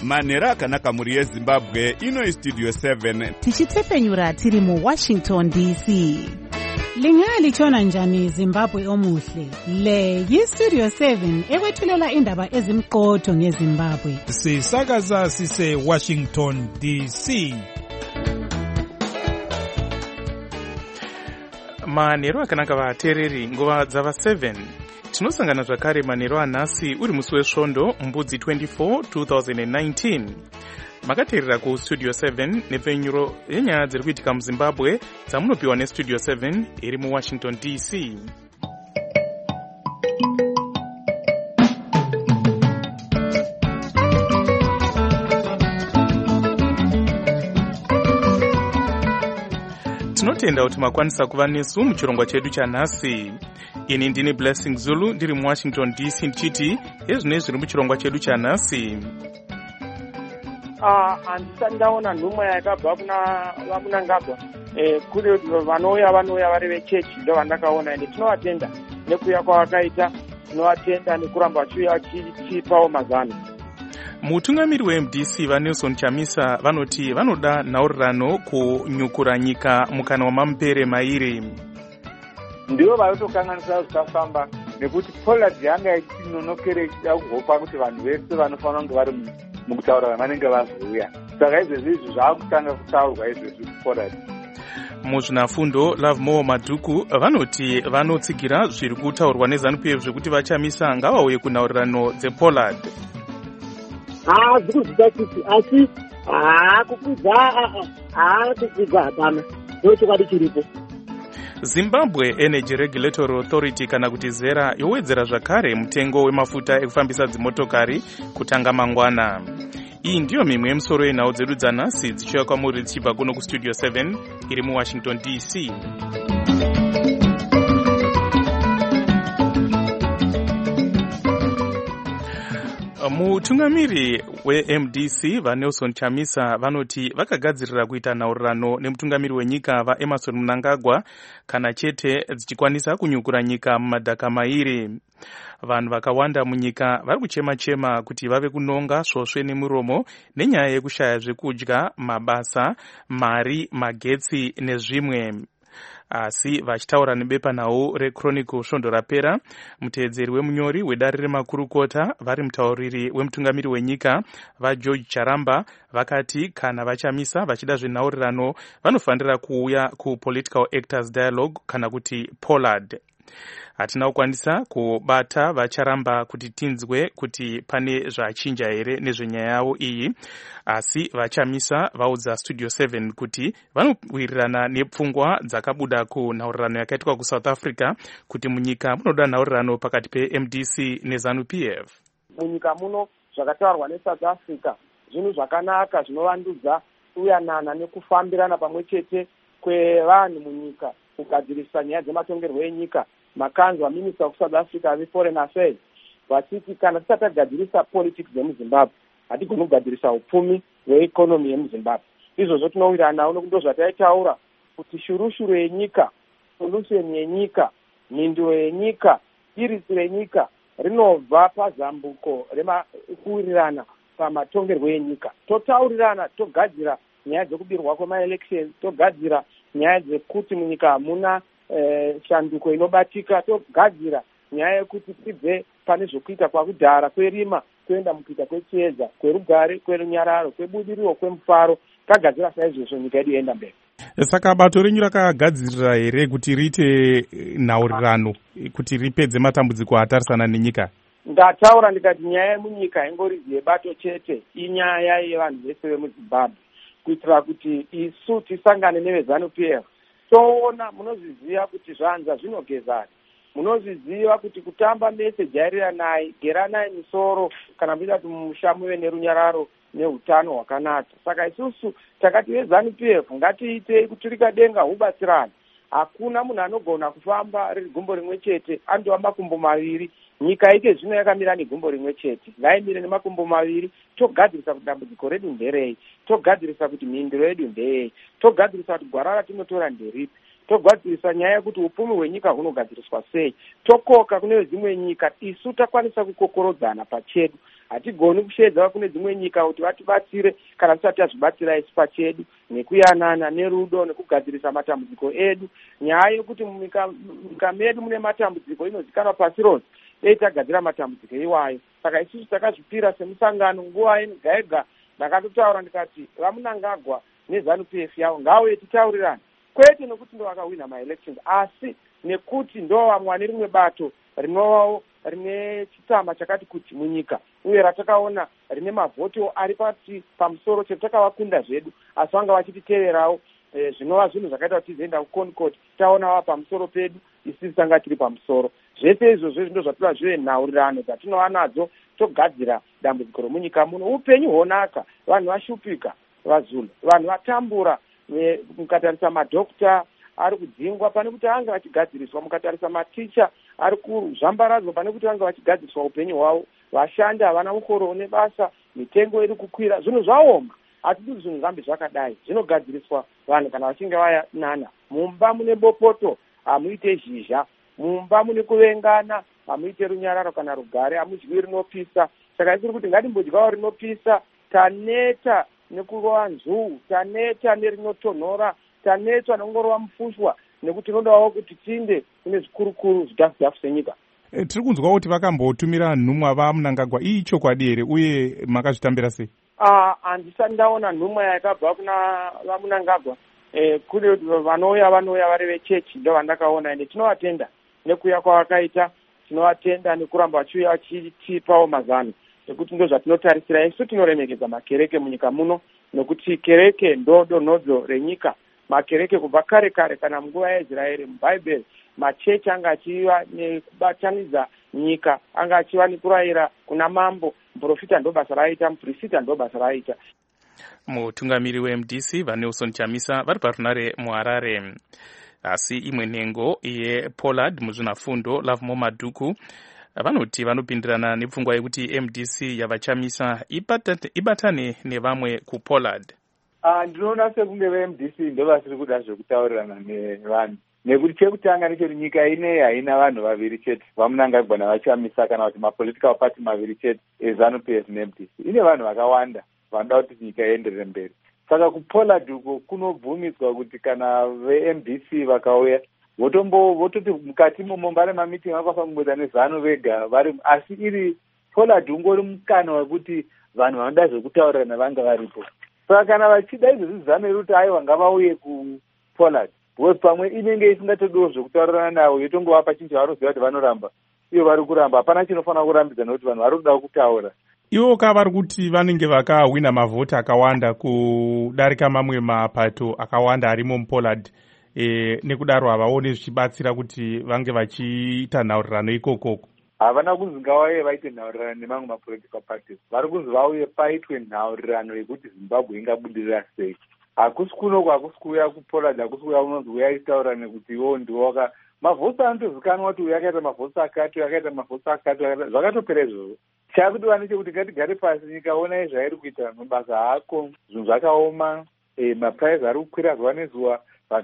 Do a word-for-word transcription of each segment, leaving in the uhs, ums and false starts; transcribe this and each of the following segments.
manhero akanaka mhuri yezimbabwe. Ino istudio seven tichitefenyura tiri muwashington D C. Lingalitshona njani Zimbabwe omuhle? Le yistudio seven ekwethulela indaba ezimqotho ngeZimbabwe. Sisakaza sise Washington D C. Manhero akanaka vateereri, nguva dzava seven. Tinosangana zvakare manhero anhasi uri musi wesvondo mbudzi twenty-four two thousand nineteen. Makateerera ku studio seven nepfenyuro yenyaya dziri kuitika muZimbabwe dzamunopiwa nestudio seven iri muWashington D C. Tinotenda kuti makwanisa kuva nesu muchirongwa chedu chanhasi. Ini ndini Blessing Zulu ndiri muWashington D C ndichiti ezvinei zviri muchirongwa chedu chanhasi. Ah, handisati ndaona nhumwa yakabva kuna vamunangagwa. Eh, kuri vanouya vanouya vari vechechi ndo vandakaona, ende tinovatenda nekuuya kwavakaita, tinovatenda nekuramba vachiuya vachipawo mazano. Mutungamiri weM D C vaNelson Chamisa vanoti vanoda nhaurirano kunyukura nyika mukana wamamupere mairi. Ndivo vayotokanganisa zvikafamba nekuti Pollard yanga ichinonokerekera kuhopa kuti vanhu vese vanofanira kunge vari mukutaura vavanenge vazouya. Saka izvezvi izvi zvaakutanga kutaurwa izvezvi kuPollard. Muzvinafundo Lovemore Madhuku vanoti vanotsigira zviri kutaurwa neZANU-P F zvekuti vachamisa ngavauye kunhaurirano dzePollard. Ah, dzikuzita kuti asi ah kukwidza ah kukwidza hapana. Ndochokwadi chiripo. Zimbabwe Energy Regulatory Authority kana kuti ZERA yowedzera zvakare mutengo wemafuta ekufambisa dzimotokari kutanga mangwana. Iyi ndiyo mimwe yemusoro yenhau dzedu dzanhasi dzichiuya kwamuri dzichibva kuno kustudio seven iri muWashington D C. Mutungamiri weM D C vaNelson Chamisa vanoti vakagadzirira kuita nhaurirano nemutungamiri wenyika vaEmmerson Mnangagwa kana chete dzichikwanisa kunyukura nyika mumadhaka mairi. Vanhu vakawanda munyika vari kuchema-chema kuti vave kunonga svosve nemuromo nenyaya yekushaya zvekudya, mabasa, mari, magetsi nezvimwe. Asi vachitaura nebepanhau reChronicle svondo rapera, muteedzeri wemunyori wedare remakurukota vari mutauriri wemutungamiri wenyika vaGeorge Charamba vakati kana vachamisa vachida zvenhaurirano vanofanira kuuya kuPolitical Actors Dialogue kana kuti Pollard. Hatina kukwanisa kubata vacharamba kuti tinzwe kuti pane zvachinja here nezvenyaya yavo iyi, asi vachamisa vaudza studio seven kuti vanowirirana nepfungwa dzakabuda kunhaurirano yakaitwa kuSouth Africa kuti munyika munoda nhaurirano pakati peM D C neZANU-P F. Munyika muno zvakataurwa neSouth Africa zvinhu zvakanaka zvinovandudzwa uyanana nekufambirana pamwe chete kwevanhu munyika kugadzirisa nyaya dzematongerwo enyika. Makanzwa minister of South Africa veForeign Affairs vachiti kana tisati tagadzirisa politics yemuZimbabwe hatigoni kugadzirisa upfumi hweekonomi yemuZimbabwe. Izvozvo tinowirirana uno ndo zvataitaura kuti shurushuru yenyika, solution yenyika, mhinduro yenyika, irisi renyika rinobva pazambuko rekuwirirana pamatongerwo enyika. Totaurirana, togadzira nyaya dzekubirwa kwemaelections, togadzira nyaya dzekuti munyika hamuna Eh, shanduko inobatika, togadzira nyaya yekuti tibve pane zvokuita kwakudhara kwerima kuenda mukuita kwechiedza, kwerugare, kwerunyararo, kwebudiriro, kwemufaro. Tagadzira saizvozvo nyika yedu yoenda mberi. Saka bato renyu rakagadzirira here kuti riite nhaurirano kuti ripedze matambudziko atarisana nenyika? Ndataura ndikati nyaya yemunyika haingorizi yebato chete, inyaya yevanhu vese vemuZimbabwe, kuitira kuti isu tisangane neveZANU-P F. Toona munozviziva kuti zvanza zvinogezana, munozviziva kuti kutamba mese jairanai, geranai misoro kana muida kuti musha muve nerunyararo neutano hwakanaka. Saka isusu takati veZANU-P F ngatiitei kuturika denga hubatsirane. Hakuna munhu anogona kufamba riri gumbo rimwe chete andova makumbo maviri. Nyika ike zvino yakamira negumbo rimwe chete, ngaimire nemakumbo maviri. Togadzirisa kuti dambudziko redu nderei, togadzirisa kuti mhinduro yedu ndeyei, togadzirisa kuti gwara ratinotora nderipi. togadzirisa nyaya yekuti upfumi hwenyika hunogadziriswa sei. Tokoka kune dzimwe nyika, isu takwanisa kukokorodzana pachedu. Hatigoni kushedza kune dzimwe nyika kuti vatibatsire kana tisati tazvibatsira isu pachedu, nekuyanana nerudo nekugadzirisa matambudziko edu. Nyaya yekuti munyika medu mune matambudziko inozikanwa pasi rose, dei tagadzira matambudziko iwayo. Saka isusu takazvipira semusangano nguva yega yega, ndakatotaura ndikati vaMunangagwa neZANU P F yavo ngauye titaurirane, kwete nekuti ndo vakawina maelections, asi nekuti ndo vamwe vane rimwe bato rinovawo rine chitama chakati kuti munyika, uye ratakaona rine mavhoto ari pati pamusoro chete takavakunda zvedu, asi vanga vachititeererawo e, zvinova zvinhu zvakaita kuti tizoenda kuConcord taona vava pamusoro pedu, isisi tanga tiri pamusoro. Zvese izvozvo ndo zvatoda zvive nhaurirano dzatinova nadzo togadzira dambudziko romunyika muno. Upenyu honaka, vanhu vashupika, vaZulu, vanhu vatambura, e, mukatarisa madhokta ari kudzingwa pane kuti anga vachigadziriswa, mukatarisa maticha ari kuzvambaradzwa pane kuti anga vachigadziriswa upenyu hwavo, vashandi havana mukoro une basa, mitengo iri kukwira, zvinhu zvaoma. Hatidi zvinhu zvirambe zvakadai, zvinogadziriswa vanhu kana vachinge vayanana. Mumba mune bopoto hamuite zhizha, mumba mune kuvengana hamuite runyararo kana rugare, hamudyi rinopisa. Saka isiri kuti ngatimbodyawo rinopisa, taneta nekurova nzuu, taneta nerinotonhora, tanetwa nekungorova mufushwa, nekuti tinodawo kuti tinde kune zvikurukuru zvidhafu dhafu senyika. E, tiri kunzwa kuti vakambotumira nhumwa vaMunangagwa, ii chokwadi here uye makazvitambira sei? Ah, handisati ndaona nhumwa yakabva kuna vaMunangagwa. Eh, kune vanouya vanouya vari vechechi ndo vandakaona, ende tinovatenda nekuuya kwavakaita, tinovatenda nekuramba vachiuya vachitipawo mazano, nekuti ndo zvatinotarisira. Isu tinoremekedza makereke munyika muno, nekuti kereke ndo donhodzo renyika. Makereke kubva kare kare kana munguva yaIsraeri mubhaibheri, machechi anga achiva nekubatanidza nyika, anga achiva nekurayira kuna mambo. Muprofita ndo basa raiita, muprofita ndo basa raiita. Mutungamiri weM D C vaNelson Chamisa vari parunare muHarare. Asi imwe nhengo yePollard muzvinafundo Lovemore Madhuku vanoti vanopindirana nepfungwa yekuti M D C yavaChamisa ibatane nevamwe kuPollard. Ah, ndinoona sekunge veM D C ndo vasiri kuda zvekutaurirana nevanhu, nekuti chekutanga nechekuti nyika ineyi haina vanhu vaviri chete, vaMunangagwa navaChamisa, kana kuti mapolitical party maviri chete eZANU P F neM D C. Ine vanhu vakawanda vanoda kuti nyika ienderere mberi. Saka kuPollard uko kunobvumidzwa kuti kana veM D C vakauya votombo vototi mukati momo mbare mamiting vakafamba kumboita neZANU vega vari, asi iri Pollard ungori mukana wekuti vanhu vanoda zvekutaurirana vanga varipo. Saka kana vachida izvozvi ZANU iri kuti aiwa ngavauye kuPollard, because pamwe inenge isingatodiwo zvekutaurirana navo, yotongovapa chinhu chavanoziva kuti vanoramba, iyo vari kuramba, hapana chinofanira kurambidza nekuti vanhu vari kuda kutaura. Ivo ka vari kuti vanenge vakahwina mavhoti akawanda kudarika mamwe mapato akawanda arimo muPollard, e, nekudaro havaone zvichibatsira kuti vange vachiita nhaurirano ikokoko. Havana kunzi ngavauye vaite nhaurirano nemamwe mapolitical parties, vari kunzi vauye paitwe nhaurirano yekuti Zimbabwe ingabudirira sei. Hakusi kunoko, hakusi kuuya kuPollard, hakusi kuuya unonzi uya itaurane kuti iwo ndiwo waka mavhotsi anotozikanwa kuti uyu akaita mavhotsi akati, uyu akaita mavhotsi akati, zvakatopera izvozvo. Chakudiwa nechekuti ngatigare pasi, nyika onai zvairi kuita, mabasa haako, zvinhu zvakaoma, e, mapuraizi ari kukwira zuva nezuva,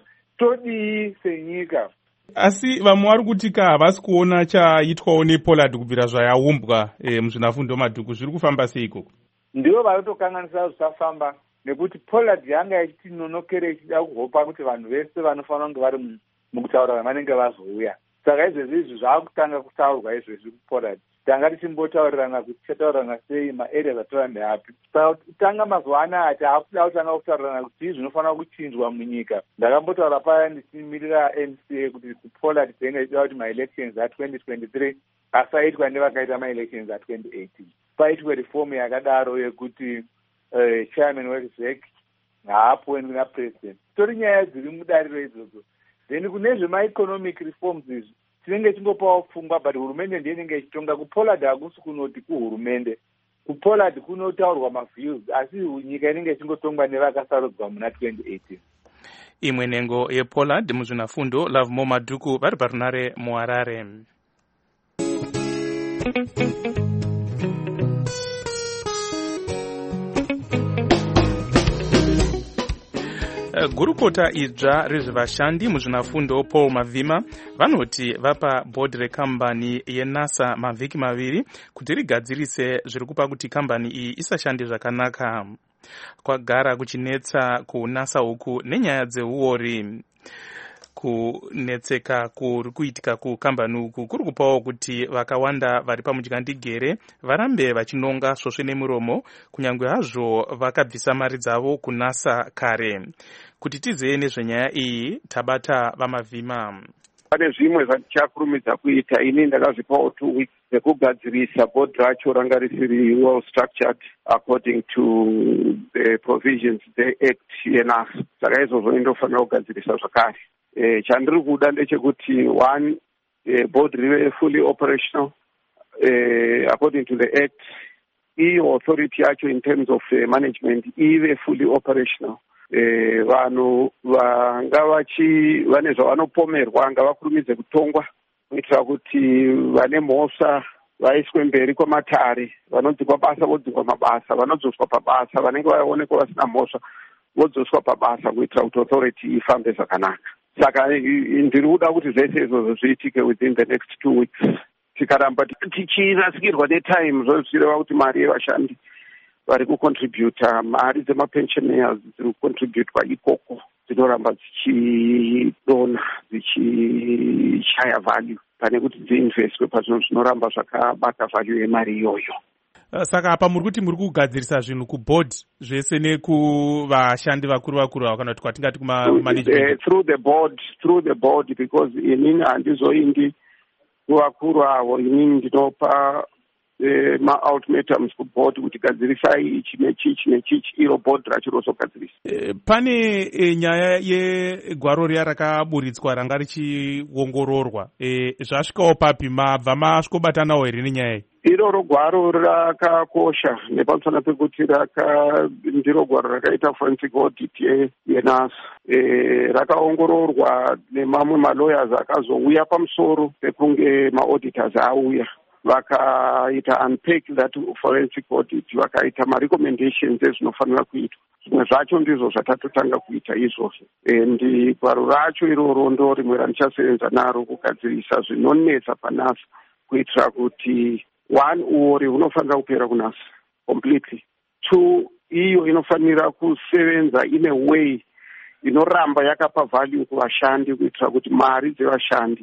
todii senyika. Asi vamwe vari kuti ka havasi kuona chaitwawo nePollard kubvira zvayaumbwa e, muzvinafundo Madhuku, zviri kufamba sei ikoko? Ndivo vanotokanganisa zvisafamba, nekuti Pollard yanga yachiti nonokere ichida kuhopa kuti vanhu vese vanofanira kunge vari mukutaura vanenge vazouya. Saka izvezvi izvi zvakutanga kutaurwa izvezvi kuPollard. Tanga tichimbotaurirana kuti tichataurirana sei, maareas atora ndeapi. Saka tanga mazuva anaya ati akuda kutanga kutaurirana kuti izvi zvinofanira kuchinjwa munyika. Ndakambotaura paya ndichimirira M C A kuti kuPollard tinenge tichida kuti maelections a twenty twenty-three asaitwa nevakaita maelections a twenty eighteen. Paitwe reform yakadaro yekuti uh, chairman weExec haapuwe napresident. Tori nyaya dziri mudariro idzodzo. Then kune zvemaeconomic reforms izvi tinenge tingopawo pfungwa, but hurumende ndiyo inenge ichitonga. kuPollard hakusi kunoti kuhurumende, kuPollard kunotaurwa maviews, asi nyika inenge ichingotongwa nevakasarudzwa muna twenty eighteen. Imwe nhengo yePollard muzvinafundo Lovemore Madhuku vari parunare muHarare. gurukota idzva rezvevashandi muzvinafundo Paul Mavhima vanoti vapa bhodhi rekambani yenasa mavhiki maviri kuti rigadzirise zviri kupa kuti kambani iyi isashande zvakanaka. Kwagara kuchinetsa kunasa uku nenyaya dzeuori. Kunetseka kuri kuitika kukambani uku kuri kupawo kuti vakawanda vari pamudyandigere varambe vachinonga svosve nemuromo kunyange hazvo vakabvisa mari dzavo kunasa kare. Kuti tizive nezvenyaya iyi tabata vaMavhima. Pane zvimwe zvatichakurumidza kuita. Ini ndakazvipawo two weeks dzekugadzirisa bhodhi racho ranga risiri well structured according to the provisions dzeact yenasa. Saka izvozvo indofanira kugadzirisa zvakare. Eh, chandiri kuda ndechekuti one, eh, board rive fully operational eh, according to the act. Iyo authority yacho in terms of uh, management ive fully operational. Eh, vanhu vanga vachi vane zvavanopomerwa ngavakurumidze kutongwa kuitira kuti vane mhosva vaiswe mberi kwamatare, vanodzikwa basa vodzikwa mabasa, vanodzoswa pabasa vanenge vaonekwa vasina mhosva vodzoswa pabasa kuitira kuti authority ifambe zvakanaka. Saka ndiri kuda kuti zvese izvozvo zviitike within the next two weeks. Tikaramba tichirasikirwa netime zvoreva kuti mari yevashandi vari kucontributa, mari dzemapensioners dziri kucontributwa ikoko dzinoramba dzichidona dzichishaya value pane kuti dziinvestwe pazvinhu zvinoramba zvakabata value yemari iyoyo. Saka apa muri kuti muri kugadzirisa zvinhu kubhodhi zvese nekuvashandi vakuru vakuru ava kana kuti kwatingati kumanagement? Uh, through the board, through the board because inini handizoindi kuvakuru avo, inini ndinopa uh, ma-ultimatums kuboard kuti gadzirisai ichi nechichi nechichi, iro board racho rozogadzirisa. Uh, pane uh, nyaya yegwaro riya rakaburitswa ranga richiongororwa. Uh, zvasvikawo papi? mabva masvikobatanawo here nenyaya iyi? Iroro gwaro rakakosha nepamusana pekuti raka ndiro gwaro rakaita forensic audit yenasa. E, rakaongororwa nemamwe malawyers akazouya pamusoro pekunge maauditors auya vakaita unpack that forensic audit, vakaita marecommendations ezvinofanira kuitwa. Zvimwe zvacho ndizvo zvatatotanga kuita izvozvo. And gwaro racho iroro ndo rimwe randichasevenza naro kugadzirisa zvinonetsa panasa kuitira kuti one, uori hunofanira kupera kunasa completely. Two, iyo inofanira kusevenza in a way inoramba yakapa value kuvashandi kuitira kuti mari dzevashandi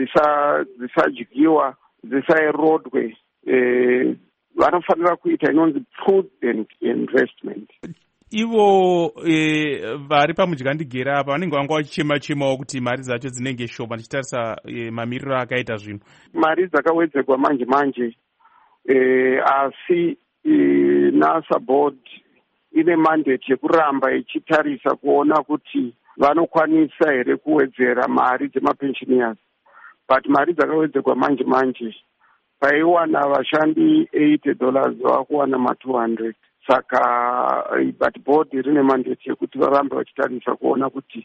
dzisadyiwa dzisaerodwe. Eh, vanofanira kuita inonzi prudent investment. Ivo e, vari pamudyandigera apa vanenge vanga vachichema chemawo kuti mari dzacho dzinenge shoma tichitarisa e, mamiriro akaita zvinhu. Mari dzakawedzerwa manje manje. Eh, asi eh, NASA board ine mandate yekuramba ichitarisa kuona kuti vanokwanisa here kuwedzera mari dzemapensioners, but mari dzakawedzerwa manje manje paiwana vashandi eighty dollars vakuwana ma two hundred. Saka but board rine mandate yekuti varambe vachitarisa kuona kuti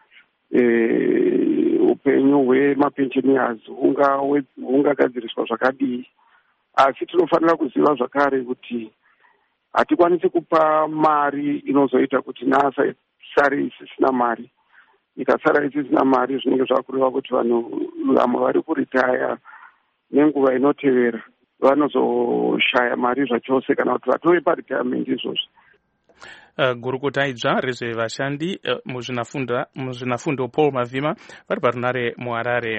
eh, upenyu hwemapensioners hungagadziriswa zvakadii. Asi tinofanira kuziva zvakare kuti hatikwanisi kupa mari inozoita kuti NASA isare isisina mari. Ikasara isisina mari zvinenge zvakureva kuti vanhu vamwe vari kuritaya nenguva inotevera vanozoshaya mari zvachose kana kuti vatove paretirement izvozvo. Uh, gurukota idzva rezvevashandi uh, muzvinafundo muzvinafundo Paul Mavhima vari parunare muHarare.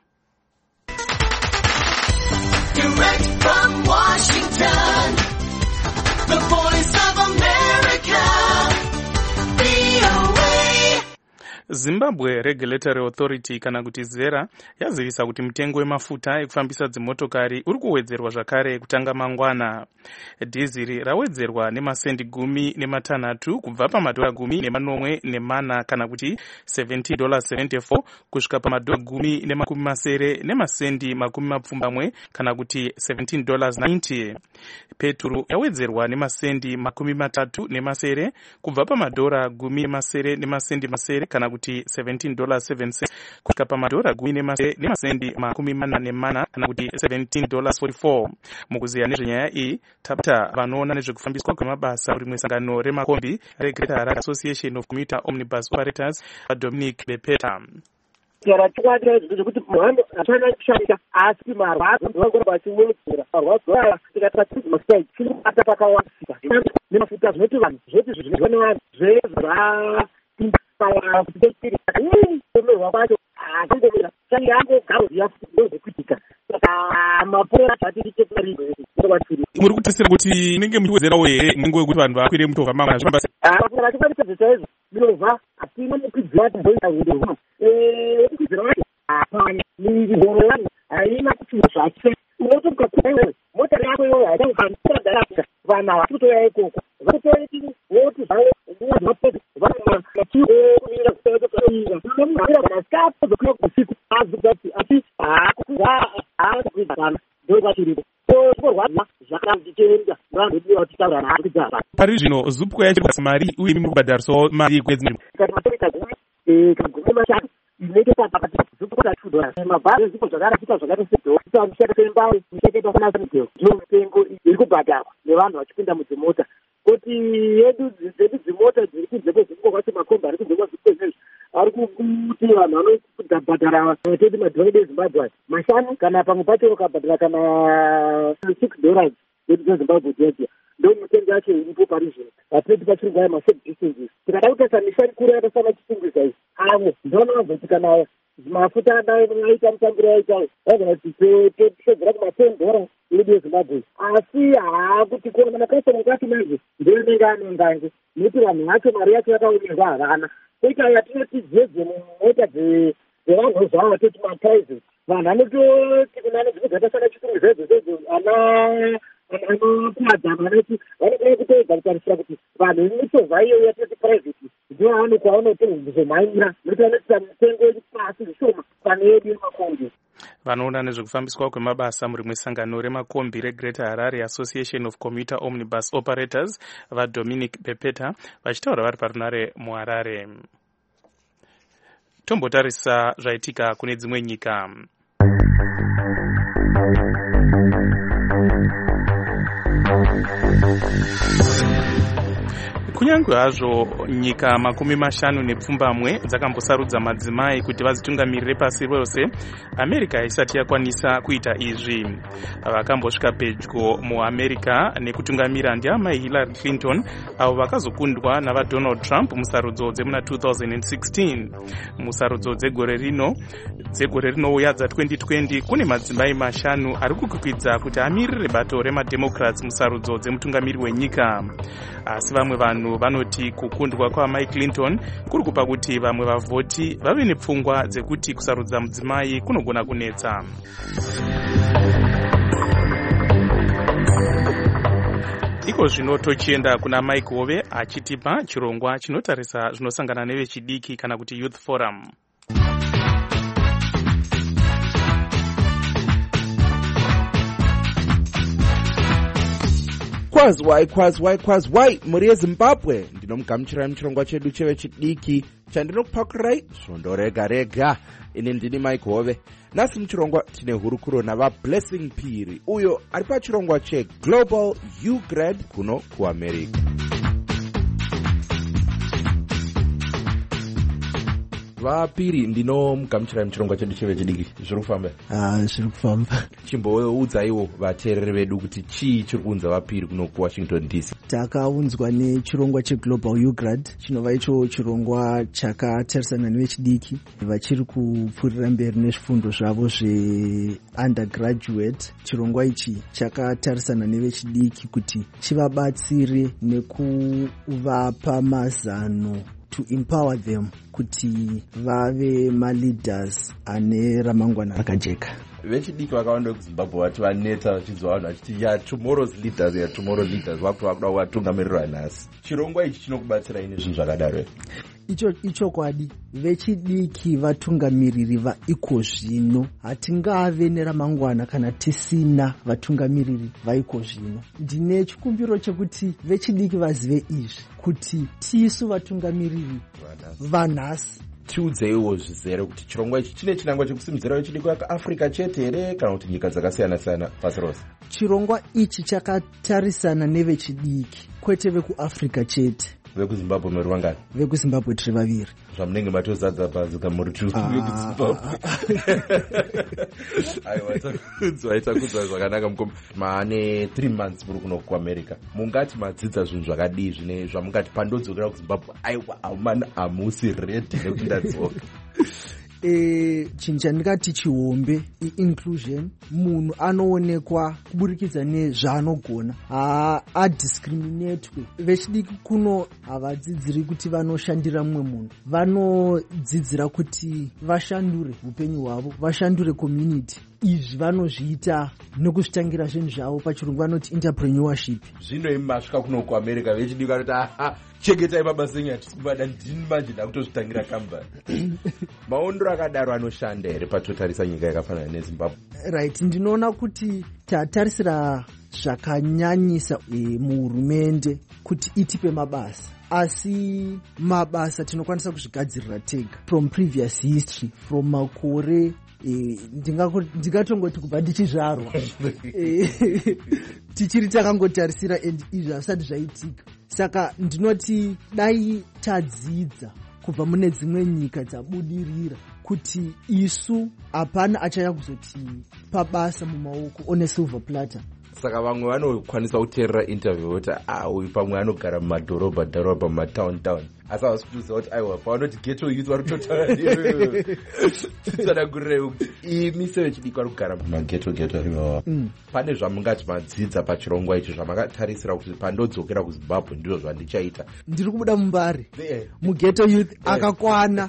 Direct from Washington, the voice of America, V O A. Zimbabwe Regulatory Authority kana kuti ZERA yazivisa kuti mutengo wemafuta ekufambisa dzimotokari uri kuwedzerwa zvakare kutanga mangwana. Dhiziri rawedzerwa nemasendi gumi nematanhatu kubva pamadhora gumi nemanomwe nemana kana kuti seventeen dollars seventy-four kusvika pamadhora gumi nemakumi masere nemasendi makumi mapfumbamwe kana kuti seventeen dollars ninety. Peturu yawedzerwa nemasendi makumi matatu nemasere kubva pamadhora gumi nemasere nemasendi masere kana kuti kuti seventeen dollars seven cents kusvika pamadhora gumi nemasendi makumi mana nemana kana kuti seventeen dollars forty-four. Mukuziya nezvenyaya iyi tabata vanoona nezvekufambiswa kwemabasa rimwe sangano remakombi reGreater Harare Association of Commuter Omnibus Operators vaDominic Bepeta. Kera chikwatira zvekuti mhando achana kushandisa asi marwadzo ndovangoramba vachiwedzera marwadzo aya tikatati masai chirikubata pakawandisa nemafuta zvinoti vanhu zvoti zvinone vanhu zvezvaimbaaa omerwa kwacho akangomira chani yangogaroziya futi ndozvekuitika saka mapurera atiichekuarizovatiri muri kutesera kuti inenge muchiwedzerawo here munguva yekuti vanhu vakwire mutovha mamwe zvibasa mapurera achikwanisa chaizvo minovha hatina mukwidzi watimboita hundehuno mukwidzi wacho hapana mihoro yanhu haina kuti zvake unotoka kuewe mota yako iyoyo haitakukaniradaraka vanhu havatotoya ikoko vatotoiti voti zvavo vapoti vanachiomira kutototoira anomira kana skapo zokuya kusiku azigati asi haakukwizana ndokwachiripo orwadza zvakandichenda vanodiwa kuti taura naakudzaaa pari zvino zupco yachirikubasa mari uye imi muri kubhadharisawo mari kwedzi kati masori kagumi kagumi mashatu inenge pakati zupco two dollars mabhazi ezupco zvakarapika zvakati sedhoa mishaka sembari mishakaita sanasanidheo ndiyo mitengo iri kubhadharwa nevanhu vachipinda mudzimota kuti yedu dzedu dzimota dziri kunzeko zupco kwacho makombi ari kunzeko zupco zvezvi ari kuti vanhu vanobhadhara tedu madhonde ezimbabwe mashanu kana pamwe pacho ukabhadhara kana six dollars yedu dzezimbabwe dzedzi ndo mitengo yacho iripo pari zvino hatinoti pachirungaya masave distances tikada kutarisa mishani kuru yakasana chisunguza izvi avo ndona vazoti kana mafuta adaita mutambiro yaitayo aigona kuti topedzera kumaten dollars yedu yezimbabwe asi haakuti kuona makasoma kwacho manje ndoinenge anongange nekuti vanhu vacho mari yacho yakaomerwa havana koita yatinoti dzedze mumota dzevanhu zvavo vatoti maprivate vanhu vanototi kuna anozvikudzakasana chisunguza idzo sedzo ana anokuwadza vanoti vanokona kutoedza kutarisira kuti vanhu imisovha iyo yatoti private ndivo vanokwavanotozomhanyira nokuti vanotisa mitengo iri pasi zvishoma pane yedu yemakombi. Vanoona nezvekufambiswa kwemabasa murimwe sangano remakombi reGreater Harare Association of Commuter Omnibus Operators vaDominic Bepeta vachitaura vari parunare muHarare. Tombotarisa zvaitika kune dzimwe nyika. Kunyange hazvo nyika makumi mashanu nepfumbamwe dzakambosarudza madzimai kuti vazitungamirire pasi rose, America isati yakwanisa kuita izvi. Vakambosvika pedyo muAmerica nekutungamira ndiamai Hillary Clinton avo vakazokundwa navaDonald Trump musarudzo dzemuna two thousand sixteen. Musarudzo dzegore rino dzegore rinouya dza twenty twenty kune madzimai mashanu ari kukwikwidzwa kuti amirire bato remademocrats musarudzo dzemutungamiri wenyika. Asi vamwe vanhu vanoti kukundwa kwaMai Clinton kuri kupa kuti vamwe vavhoti vave nepfungwa dzekuti kusarudza mudzimai kunogona kunetsa. Iko zvino tochienda kuna Mike Hove achitipa chirongwa chinotarisa zvinosangana nevechidiki kana kuti Youth Forum. Kwazwai kwazwai kwazwai muri yeZimbabwe ndinomugamuchirai muchirongwa chedu chevechidiki chandinokupakurai svondo rega rega. Ini ndini Mike Hove. Nasi muchirongwa tine hurukuro navaBlessing Phiri uyo ari pachirongwa cheGlobal U-Grad kuno kuAmerica. Vaphiri ndinomugamuchirai muchirongwa chedu chevechidiki. Zviri kufamba? Ah, zviri kufamba. Chimboudzayiwo vateereri vedu kuti chii chiri kuunza vaphiri kuno kuWashington D C. Takaunzwa nechirongwa cheGlobal U-Grad chinova icho chirongwa chakatarisana nevechidiki vachiri kupfuurira mberi nezvifundo zvavo zveundergraduate. Chirongwa ichi chakatarisana nevechidiki kuti chivabatsire nekuvapa mazano to empower them kuti vave ma-leaders ane ramangwana rakajeka. Vechidiki vakawanda kuZimbabwe vati vanetsa vachidzoa vanhu vachiti ya tomorrow's leaders ya tomorrow's leaders vakuti vakuda kuvatungamirirwa nhasi. Chirongwa ichi chinokubatsirai nezvinhu zvakadaro. Icho ichokwadi vechidiki vatungamiriri vaiko zvino hatingave neramangwana kana tisina vatungamiriri vaiko zvino. Ndine chikumbiro chekuti vechidiki vazive izvi kuti tisu vatungamiriri vanhasi tiudzeiwo zvizere kuti chirongwa ichi chine chinangwa chekusimudzira vechidiki vakaafrica chete here kana kuti nyika dzakasiyana-siyana pasi rose? Chirongwa ichi chakatarisana nevechidiki kwete vekuafrica chete. Vekuzimbabwe muri vangani? Vekuzimbabwe tiri vaviri. Zvamunenge matozadza pazika muri tiri vekuzimbabwe. Aiwa, takudzwa takudzwa zvakanaka mukoma. Maane three months muri kuno kuAmerica. Mungati madzidza zvinhu zvakadii zvine zvamungati pandodzokera kuZimbabwe aiwa amana amusi ready nekuti ndadzoka? E, chinhu chandingati chihombe i-inclusion. Munhu anoonekwa kuburikidza nezvaanogona, haadiscriminatwe. Vechidiki kuno havadzidziri kuti vanoshandira mumwe munhu, vanodzidzira kuti vashandure upenyu hwavo, vashandure community. Izvi vanozviita nokuzvitangira zvinhu zvavo, pachirungu vanoti entrepreneurship. Zvino imi masvika kuno kuAmerica vechidiki vanoti aha chegetai mabasa enyu atisikumbada ndini manje ndakutozvitangira kambani. Maondero akadaro anoshanda here patotarisa nyika yakafanana neZimbabwe? Right, ndinoona kuti tatarisira zvakanyanyisa e, muhurumende kuti itipe mabasa, asi mabasa tinokwanisa kuzvigadzirira tega from previous history, from makore e, ndingatongoti kubva ndichizvarwa e, tichiri takangotarisira and izvi hazvisati zvaitika. Saka ndinoti dai tadzidza kubva mune dzimwe nyika dzabudirira kuti isu hapana achaya kuzoti pabasa mumaoko one silver platter. Saka vamwe vanokwanisa kuteerera interview kuti ah uyu pamwe anogara mumadhorobha dhorobha mumatown town, asi havasi kutoziva kuti aiwa pavanoti ghetto youth vari kutotaura titsanangurirai kuti imi sevechidiki vari kugara mumaghetto ghetto rivawa. Pane zvamungati madzidza pachirongwa ichi zvamangatarisira kuti pandodzokera kuZimbabwe ndizvo zvandichaita? Ndiri kubuda mumbari mughetto youth akakwana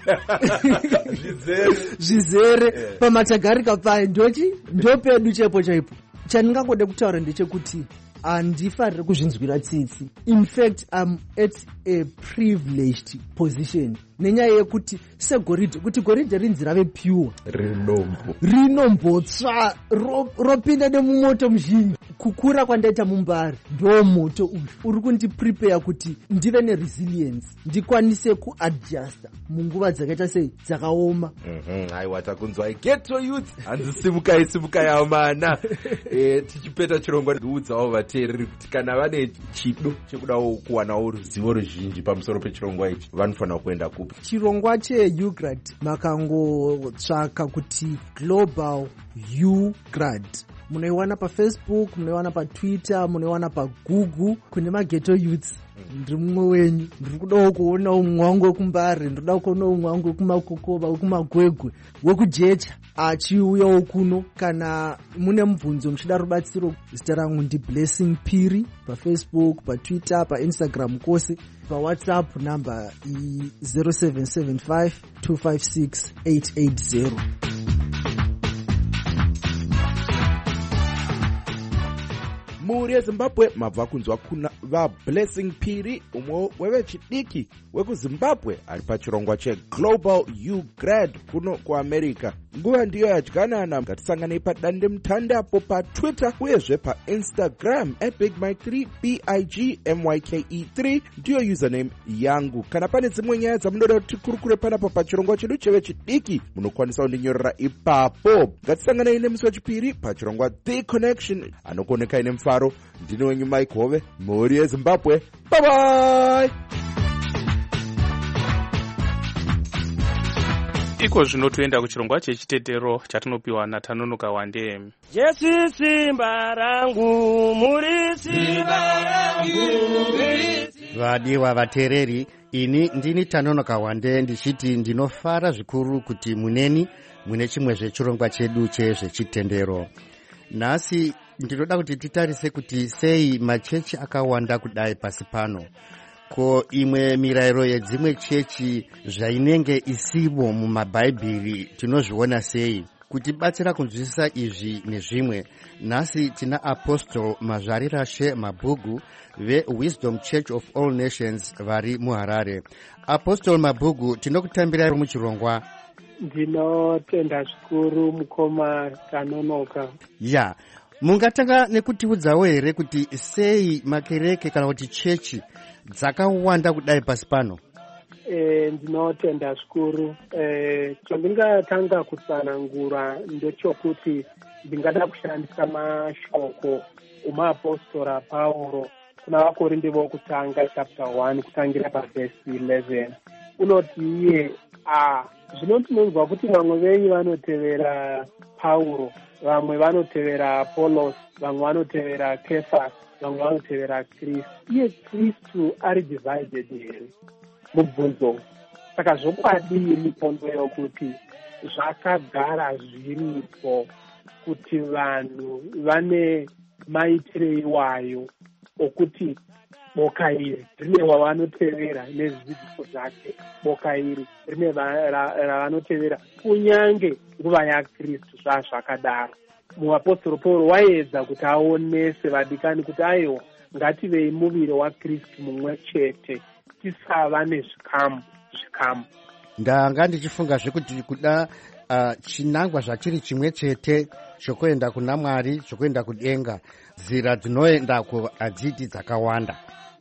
zvizere pamatagarika paye ndochi ndopedu chepo chaipo. Chandingangode kutaura ndechekuti handifariri kuzvinzwira tsitsi. In fact, I'm at a privileged position nenyaya yekuti segoridhe, kuti goridhe rinzi rave pure rinombo rinombotsva ropinda nemumoto muzhinji. Kukura kwandaita mumbari ndo moto uyu uri kundiprepare kuti ndive neresilience, ndikwanise kuadjusta munguva dzakaita sei dzakaoma. Aiwa, takunzwai ghetto youth, hanzisimukai simukai amana. e, tichipeta chirongwa ndiudzawo vateereri kuti kana vane chido chekudawo kuwanawo ruzivo ruzhinji pamusoro pechirongwa ichi vanofanira kuenda kupi? Chirongwa cheUgrad makangotsvaka kuti Global Ugrad. Munoiwana paFacebook, munoiwana paTwitter, munoiwana paGoogle. Kune maghetto youths ndiri mumwe wenyu. Ndiri kudawo kuona umwangu wekumbare, ndiri kudawo kuona umwangu wekumakokova, wekumagwegwe, wekujecha achiuyawo kuno. Kana mune mubvunzo muchida rubatsiro, zita rangu ndi Blessing Piri paFacebook, paTwitter, paInstagram kwose. PaWhatsApp number i zero seven seven five two five six eight eight zero. Muri yeZimbabwe mabva kunzwa kuna vaBlessing Piri, umwe wevechidiki wekuZimbabwe ari pachirongwa cheGlobal Ugrad kuno kuAmerica. Nguva ndiyo yadyanana, ngatisanganei padande mutandapo paTwitter uyezve paInstagram at big mike three b i g m y k e three ndiyo username yangu. Kana pane dzimwe nyaya dzamunoda kuti tikurukure panapo pachirongwa chedu chevechidiki munokwanisa kundinyorera ipapo. Ngatisanganei nemusi wechipiri pachirongwa The Connection. Anokuonekai nemufaro ndine wenyu Mike Hove, mhuri yeZimbabwe. Bye bye. Iko zvino toenda kuchirongwa chechitetero chatinopiwa naTanonoka Wande. Jesu simba rangu, muri simba rangu. Vadiwa vateereri, ini ndini Tanonoka Wande ndichiti ndinofara zvikuru kuti muneni mune chimwe zvechirongwa chedu chezvechitendero. Nhasi ndinoda kuti titarise kuti sei machechi akawanda kudai pasi pano. Ko imwe mirayiro yedzimwe chechi zvainenge isibo mumabhaibheri tinozviona sei? Kutibatsira kunzwisisa izvi nezvimwe, nhasi tina Apostle Mazvarirashe Mabhugu veWisdom Church of All Nations vari muHarare. Apostle Mabhugu, tinokutambirai muchirongwa. Ndinotenda zvikuru mukoma Tanonoka. Ya, mungatanga nekutiudzawo here kuti sei makereke kana kuti chechi dzakawanda kudai pasi pano? eh, ndinotenda zvikuru. Eh, chandingatanga kutsanangura ndechokuti ndingada kushandisa mashoko umaapostora Pauro kuna vakorinde vokutanga chapter one kutangira pavhesi eleven. Unoti iye a zvinotinonzwa kuti vamwe venyu vanotevera Pauro, vamwe vanotevera Apollos, vamwe vanotevera Kefas, vamwe vanotevera Kristu. Iye Kristu ari divided here mubvunzo. Saka zvokwadi pondo yokuti zvakagara zviripo kuti vanhu vane maitire iwayo okuti boka iri rine wavanotevera nezvidzidzo zvake, boka iri rine ravanotevera kunyange nguva yaKristu zvazvakadaro. Muapostoro Pauro waedza kuti aonese vadikani kuti aiwa ngativei muviri waKristu mumwe chete, tisava nezvikamu zvikamu. ndanga ndichifunga zvekuti kuda uh, chinangwa zvachiri chimwe chete chokuenda kuna Mwari, chokuenda kudenga, nzira dzinoendako hadziti dzakawanda.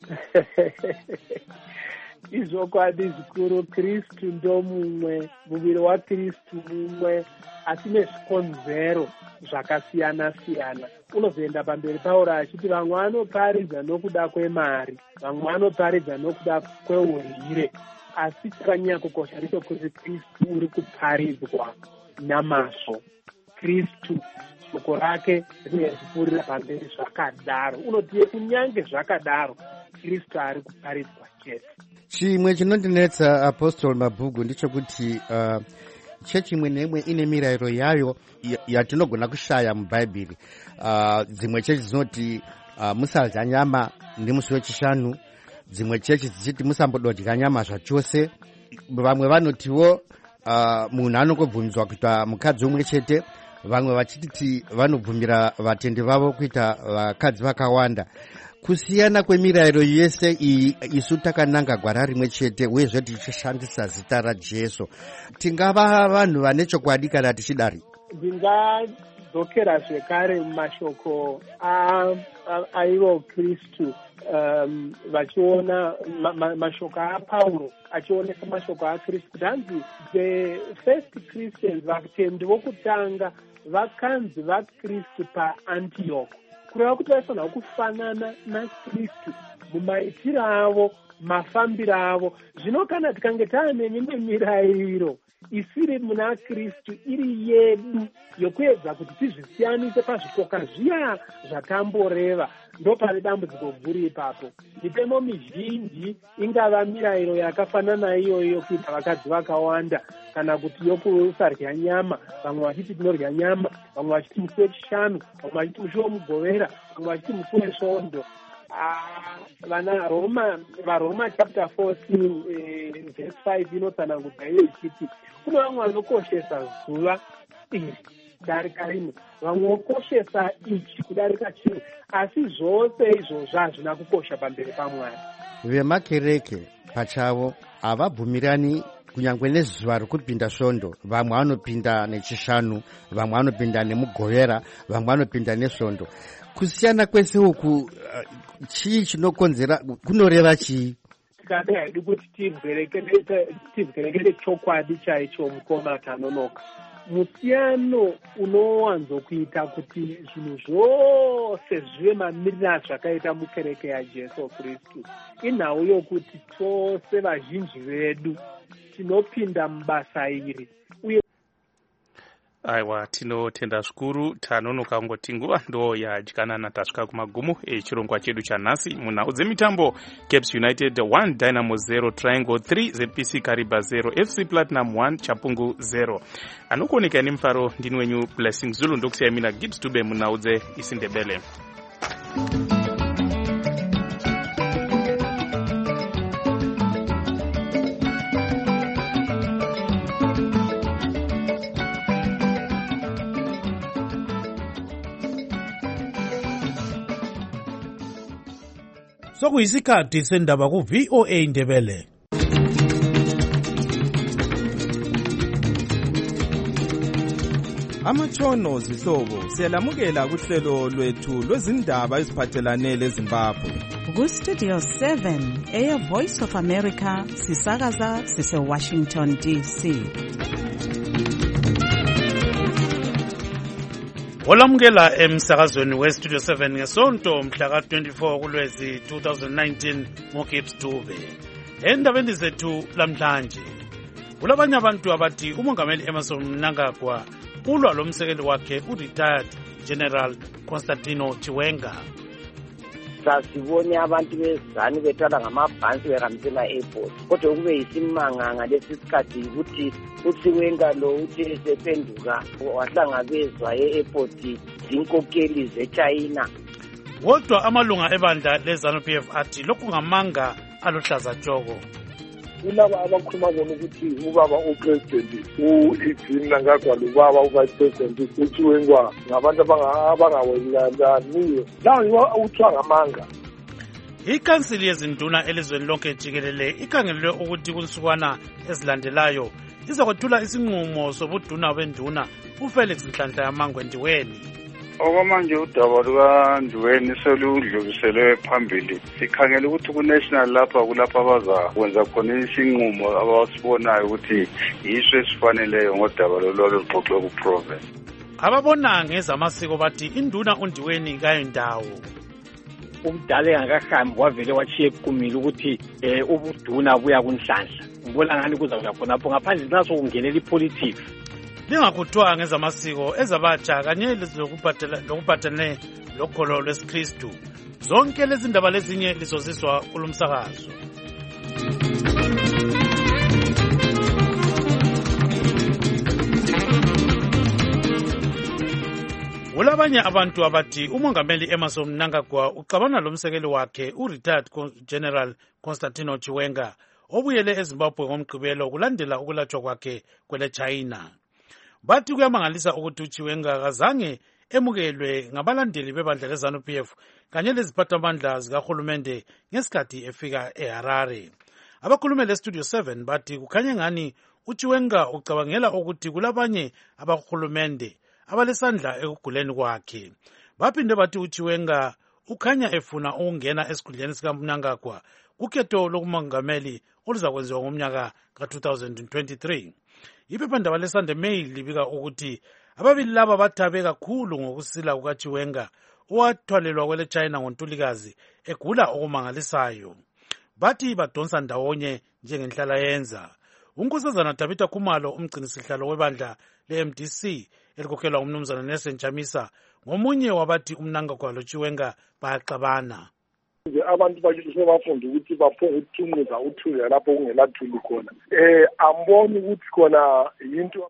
Izvokwadi zvikuru. Kristu ndo mumwe, muviri waKristu mumwe, asi nezvikonzero zvakasiyana siyana. Unozoenda pamberi Pauro achiti vamwe vanoparidza nokuda kwemari, vamwe vanoparidza nokuda kweurire, asi chakanyanya kukosha ndechekuti Kristu uri kuparidzwa namazvo. Kristu shoko rake rinezvipurira pamberi zvakadaro. Unotiye kunyange zvakadaro Kristu ari kuparidzwa chete. Chimwe chinondinetsa Apostol Mabhuku ndichokuti uh, chechi imwe neimwe ine mirayiro yayo yatinogona kushaya mubhaibheri. Uh, dzimwe chechi dzinoti uh, musadya nyama nemusi wechishanu, dzimwe chechi dzichiti musambodya nyama zvachose. Vamwe vanotiwo uh, munhu anongobvumidzwa kuita mukadzi umwe chete, vamwe vachiti vanobvumira vatendi vavo kuita vakadzi vakawanda. Kusiyana kwemirayiro yese iyi isu takananga gwara rimwe chete uyezve tichishandisa zita raJesu, tingava vanhu vane chokwadi kana tichidari? Ndingadzokera zvekare mumashoko aivo Kristu um, vachiona ma, ma, mashoko aPauro achionesa mashoko aKristu kuti hanzi the first Christians, vatendi vokutanga vakanzi vaKristu paAntioch, kureva kuti vaifanira kufanana naKristu mumaitiro avo, mafambiro avo. Zvino kana tikange taane mimwe mirayiro isiri muna Kristu iri yedu yokuedza kuti tizvisiyanise pazvikoka zviya zvatamboreva, ndo pane dambudziko guru ipapo. Mitemo mizhinji ingava mirayiro yakafanana iyoyo kuita vakadzi vakawanda, kana kuti yokusarya nyama, vamwe vachiti tinorya nyama, vamwe vachiti musi wechishanu, vamwe vachiti musi womugovera, vamwe vachiti musi wesvondo. Vana Roma, vaRoma chapter fourteen eh, verse five inotsanangudza iyo ichiti kune vamwe vanokoshesa zuva iri kudarika rimwe, vamwe vokoshesa ichi kudarika chimwe, asi zvose izvozvo hazvina kukosha pamberi paMwari. Vemakereke pachavo havabvumirani kunyangwe nezuva rokupinda svondo. Vamwe vanopinda nechishanu, vamwe vanopinda nemugovera, vamwe vanopinda nesvondo. Kusiyana kwese uku uh, chii chinokonzera, kunoreva chii? Tikade haidi kuti tibverekete chokwadi chaicho mukoma kanonoka. Musiyano unowanzokuita kuti zvinhu zvose zvive mamiriro azvakaita mukereke yaJesu Kristu inhau yokuti tose vazhinji vedu tinopinda mubasa iri uye aiwa tinotenda zvikuru. Tanonoka ngoti nguva ndo yadyanana tasvika kumagumo echirongwa chedu chanhasi munhau dzemitambo. Caps United one, Dynamo zero, Triangle three, Z P C Kariba zero, F C Platinum one, Chapungu zero. Anokuoneka nemufaro ndini wenyu Blessing Zulu, ndokusiyai mina Gibbs Dube munhau dzeIsindebele. Sokuyisikhathi sendaba ku V O A Ndebele. Amatshono zihlobo siyalamukela kuhlelo lwethu lwezindaba eziphathelane leZimbabwe. kustudio seven eyevoice of America sisakaza sise-Washington D C. olamukela emsakazweni westudio seven ngesonto mhla ka twenty-four kuLwezi two thousand nineteen ngoGibbs Dube. Endabeni zethu lamhlanje kulabanye abantu abathi umongameli Emmerson Mnangagwa ulwa lomsekeli wakhe u-retired General Constantino Chiwenga. Sasibone abantu bezani bethala ngamabhansi behambisela airport kodwa kube yisimanga ngalesi sikhathi ukuthi uChiwenga lo uthi esephenduka wahlangabezwa e-airport zinkokeli zeChina. Kodwa amalunga ebandla leZANU-P F athi lokhu ngamanga aluhlaza tshoko. Kulaba abakhuluma bona ukuthi ubaba upresident u-Emmerson Mnangagwa lobaba uvice president uChiwenga ngabantu abangawelaniyo nawo uthiwa ngamanga. Ikhansili yezinduna elizweni lonke jikelele ikhangelelwe ukuthi kunsukwana ezilandelayo izokwethula isinqumo sobuduna benduna uFelix Nhlanhla Yamangwe Ndiweni. Okwamanje udaba lukaNdiweni seludluliselwe phambili. Sikhangela ukuthi ku-national lapha kulapha abazakwenza khona isinqumo abasibonayo ukuthi yiso esifaneleyo ngodaba lolu luxoxwe ku-province. Ababona ngezamasiko bathi induna uNdiweni kayindawo. Umdala engakahambi wavele wachiye ekumile ukuthi eh ubuduna buya kuNhlanhla. Ngibona ngani kuzakuya khonapho ngaphandle naso kungelela ipolitics. Lingakuthwa ngezamasiko ezabatsha kanye lezokuphathelene lokuphathelene lokholo lwesikristu. Zonke lezi ndaba lezinye lizoziswa kulomsakazo. Ulabanye abantu abathi umongameli Emmerson Mnangagwa ucabana lomsekeli wakhe u-retired General Constantino Chiwenga obuyele eZimbabwe ngomgqibelo kulandela ukulatshwa kwakhe kwele China. Bathi kuyamangalisa ukuthi uChiwenga kazange emukelwe ngabalandeli bebandla leZANU-P F kanye leziphathamandla zikahulumende ngesikhathi efika eHarare. Abakhulumele eStudio seven bathi kukhanye ngani uChiwenga ucabangela ukuthi kulabanye abahulumende abalesandla ekuguleni kwakhe. Baphinde bathi uChiwenga ukhanya efuna ukungena esikhundleni sikaMnangagwa kukhetho lokumongameli oluzakwenziwa ngomnyaka ka two thousand twenty-three. Iphephandaba leSunday Mail libika ukuthi ababili laba bathabe kakhulu ngokusila kukaChiwenga owathwalelwa kwele China ngoNtulikazi egula okumangalisayo. Bathi badonsa ndawonye njengenhlala yenza. Unkosazana Tabitha Khumalo umgcinisihlalo webandla le-M D C elikhokhelwa umnumzana Nelson Chamisa ngomunye wabathi uMnangagwa loChiwenga bayaxabana. Abantu bakithi sebafunda ukuthi baphonga ukuthumuza uthuli lapho kungelathuli khona. Eh amboni ukuthi khona into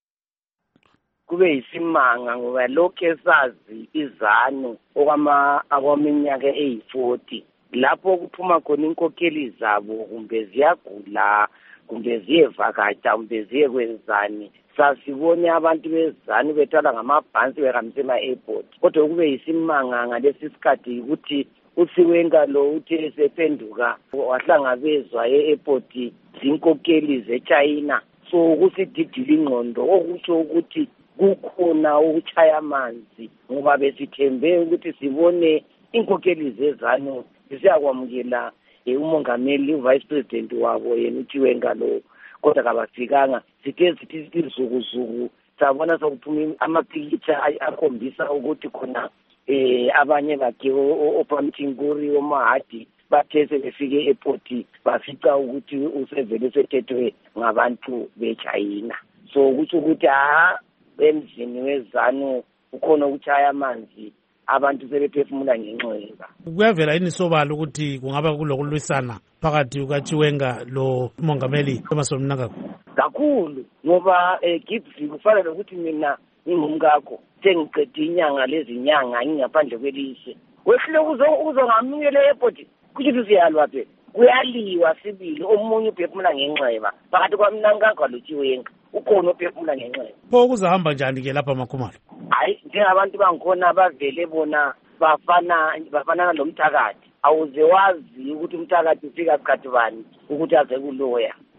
kube yisimanga ngoba lokho esazi izanu okwama akwaminyaka eyi forty lapho kuphuma khona inkokeli zabo kumbe ziyagula kumbe ziyevakatha kumbe ziyekwenzani. Sasibone abantu bezani bethala ngamabhansi behambisela airport kodwa kube yisimanga ngalesi sikhathi ukuthi uChiwenga lo uthi esephenduka wahlangabezwa e-airport zinkokeli zeChina. So kusididile ingqondo okusho ukuthi kukhona ukuchaya amanzi ngoba besithembe ukuthi sibone inkokeli zezanu zisiyakwamukela umongameli uvice president wabo yena uChiwenga lo kodwa kabafikanga. Sithe sithi izukuzuku sabona sokuphuma amapicture akhombisa ukuthi khona eh abanye bakhe opamthinguri omahadi bathese befike e-airport bafica ukuthi usevele sethethwe ngabantu beChina. So kuthi ukuthi ha emzini wezanu ukhona ukuchaya amanzi abantu sebephefumula ngenxeba. Kuyavela inisobala ukuthi kungaba kulokulwisana phakathi kukaChiwenga lo mongameli Emmerson Mnangagwa kakhulu ngoba eGibbs kufanele ukuthi mina ngingumkakho sengiqede inyanga lezinyanga ngingaphandle kwelise wehlule uzongamukele e-airport kuthi siyalwa phela kuyaliwa sibili omunye uphefumula ngenxeba phakathi kwaMnangagwa loChiwenga ukhona uphefumula ngenxeba. Pho kuzahamba njani ke lapha Makhumalo? Hayi njengabantu bangikhona bavele bona bafana bafana lomthakathi awuze wazi ukuthi umthakathi ufika sikhathi bani ukuthi aze kuloya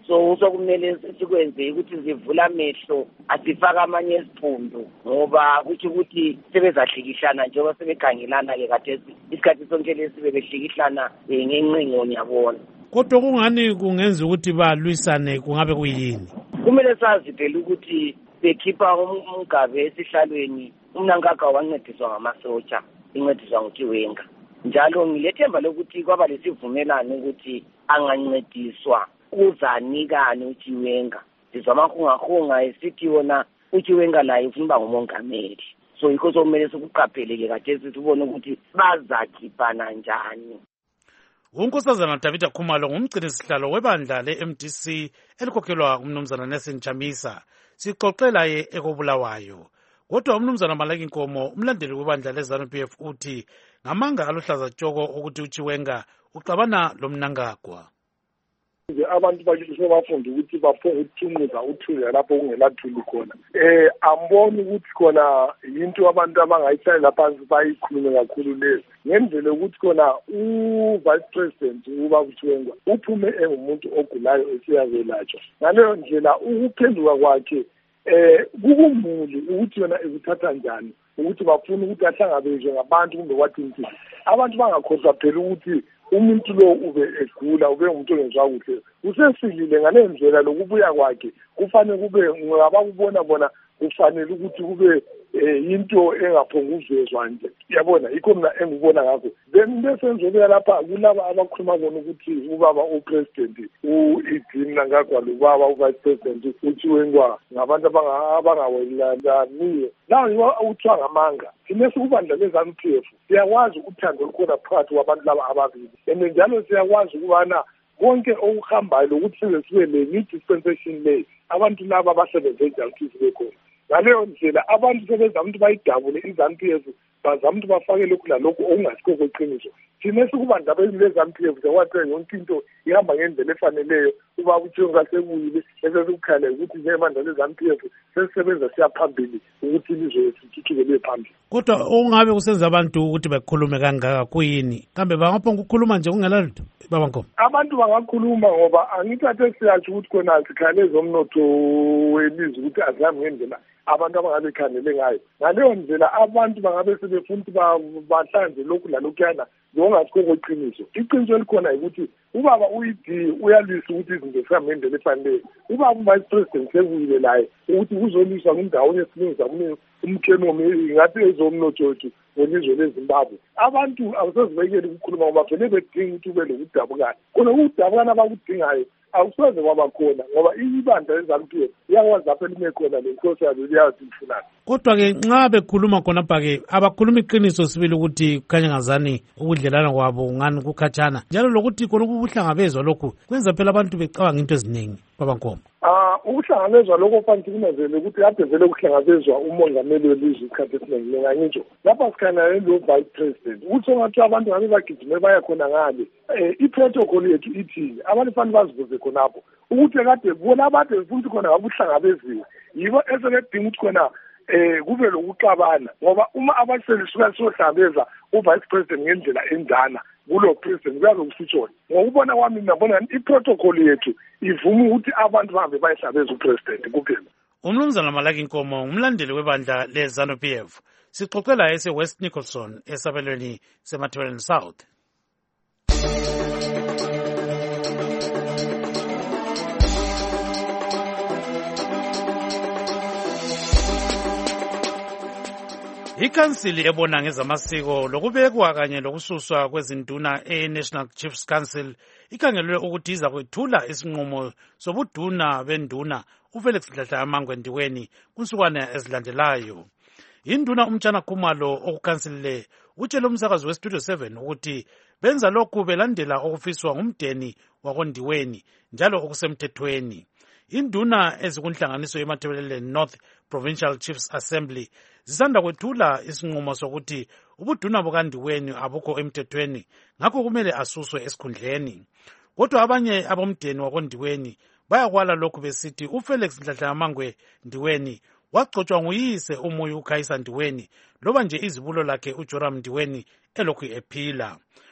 so sokumele sikwenze ukuthi zivula amehlo asifaka amanye esiphundu ngoba kuthi ukuthi sebezahlikishana njengoba sebekhangelana-ke kathesi isikhathi sonke lesi bebehlikihlana um ngencingo ngiyabona. Kodwa kungani kungenza ukuthi balwisane kungabe kuyini? Kumele sazi phela ukuthi bekhipha umgabe esihlalweni uMnangagwa wancediswa ngamasotsha incediswa nguTiwenga. Njalo ngilethemba lokuthi kwaba lesivumelano ukuthi angancediswa uzanikani uTiwenga. Sizamahungahunga esithi wona uTiwenga laye ufuna uba ngumongameli. So yikho sokumele sikuqapheleke kathesi sibone ukuthi bazakhiphana njani. Unkosazana Davida Khumalo ngumgcinisihlalo webandla le-M D C elikhokhelwa umnumzana Nelson Chamisa. Sixoxela ye ekobulawayo. Kodwa umnumzana Malaki Nkomo umlandeli webandla le-ZANU P F uthi ngamanga aluhlaza tshoko ukuthi uTiwenga uxabana lo Mnangagwa. Abantu bakithi sebafunda ukuthi baphonga ukuthunguza uthuli lapho kungelathuli khona. Eh amboni ukuthi khona into abantu abangayihlalela phansi bayikhulume kakhulu lezi. Ngendlela ukuthi khona u-Vice President uba Tiwenga uphume engumuntu ogulayo esiyazelatshwa. Ngaleyo ndlela ukuphenduka kwakhe eh kukumuli ukuthi yona ekuthatha njani ukuthi bafuna ukuthi ahlangabezwe ngabantu kumbe kwathi into. Abantu bangakhohlwa phela ukuthi umuntu lo ube egula ube umuntu ongezwa kuhle usesilile ngale ndlela lokubuya kwakhe kufanele kube ngabakubona bona kufanele ukuthi kube into engaphonguvezwa nje yabona yikho mina engibona ngakho then bese ngizobuya lapha kulaba abakhuluma bona ukuthi ubaba upresident uEdin Mnangagwa lobaba uvice president uTiwenga ngabantu abangawelaniyo nawo yiwa uthiwa ngamanga thina sikubandla le-ZANU P F siyakwazi uthando olukhona phakathi kwabantu laba ababili and njalo siyakwazi ukubana konke okuhambayo lokuthi size sibe le-new dispensation le abantu laba basebenze njalo ukuthi sibe khona. Ngaleyo ndlela abantu sebezama ukuthi bayidabule i-ZANU P F bazama ukuthi bafake lokhu lalokhu okungasikho kweqiniso. Thina sikubandla le-ZANU P F sekwathi yonke into ihamba ngendlela efaneleyo uba uTiwenga sekuyile esesikukhala ukuthi njengabandla le-ZANU P F sesisebenza siyaphambili ukuthi ilizwe lithuthukele liye phambili. Kodwa okungabe kusenza abantu ukuthi bakhulume kangaka kuyini? Kambe bangaphonga ukukhuluma nje kungela lutho? Baba Nkomo. Abantu bangakhuluma ngoba angithathe siyatsho ukuthi khona sikhale zomnotho welizwe ukuthi azazi ngendlela abantu abangabe bekhandele ngayo. Ngaleyo ndlela abantu bangabe sebefuna ukuthi bahlanze lokhu lalokuyana ngongasikho kweqiniso. Iqiniso elikhona ukuthi ubaba uEd uyalwisa ukuthi izinto zihambe ngendlela efanele. Ubaba uvice president sekuyile laye ukuthi kuzoliswa indawo yesilunza umkenomi ngathi ezomnotho wethu welizwe leZimbabwe. Abantu awusezibekeli ukukhuluma ngoba vele bedinga ukuthi ube lokudabukana. Khona ukudabukana abakudingayo awusoze kwaba khona ngoba ibandla le-ZANU P F iyakwazi lapho elime khona lenkosi yalo liyazi ifunana. Kodwa-ke nxa bekhuluma khonapha-ke abakhuluma iqiniso sibili ukuthi kukhanya ngazani ukudlelana kwabo ngani kukhatshana njalo lokuthi khona ukuhlangabezwa lokhu kwenza phela abantu becabanga into eziningi. Baba Nkomo. Ah ukuhlangabezwa lokho fanele kunazele ukuthi kade vele ukuhlangabezwa umongameli welizwe isikhathi esiningi ngangitsho lapha sikhangelane lo vice president ukuthi ngathi abantu ngabe bagijime baya khona ngale i-protocol yethu ithini abantu fanele bazibuze khonapho ukuthi kade bona abade befuna khona ngabe uhlangabezwe yibo esekedinga ukuthi khona eh kube lokuxabana ngoba uma abaselisuka siyohlangabeza uvice president ngendlela endana kulo president kuyabe kusitshona ngokubona kwami ngibona i-protocol yethu ivuma ukuthi abantu bahambe bayihlabeza upresident kuphela. Umnumzana Malaki Nkomo umlandeli webandla le-ZANU P F sixoxela ese-West Nicholson esabelweni seMatabeleland South. Ikhansili ebona ngezamasiko lokubekwa kanye lokususwa kwezinduna e-National Chiefs Council ikhangelwe ukuthi iza kwethula isinqumo sobuduna benduna uFelix Dladla-Amangwe Ndiweni kunsukwana ezilandelayo. Induna uMtshana Khumalo okukhansilile utshele umsakazi weStudio seven ukuthi benza lokhu belandela okufiswa ngumdeni wakondiweni njalo okusemthethweni. Induna ezikunhlanganiso yeMatabeleland North Provincial Chiefs Assembly zisanda kwethula isinqumo sokuthi ubuduna bukaNdiweni abukho emthethweni ngakho kumele asuswe esikhundleni. Kodwa abanye abomdeni wakondiweni bayakwala lokhu besithi uFelix Dladla-Amangwe Ndiweni wagcotshwa nguyise uMuyi uKhayisa Ndiweni loba nje izibulo lakhe uJoram Ndiweni elokhu ephila.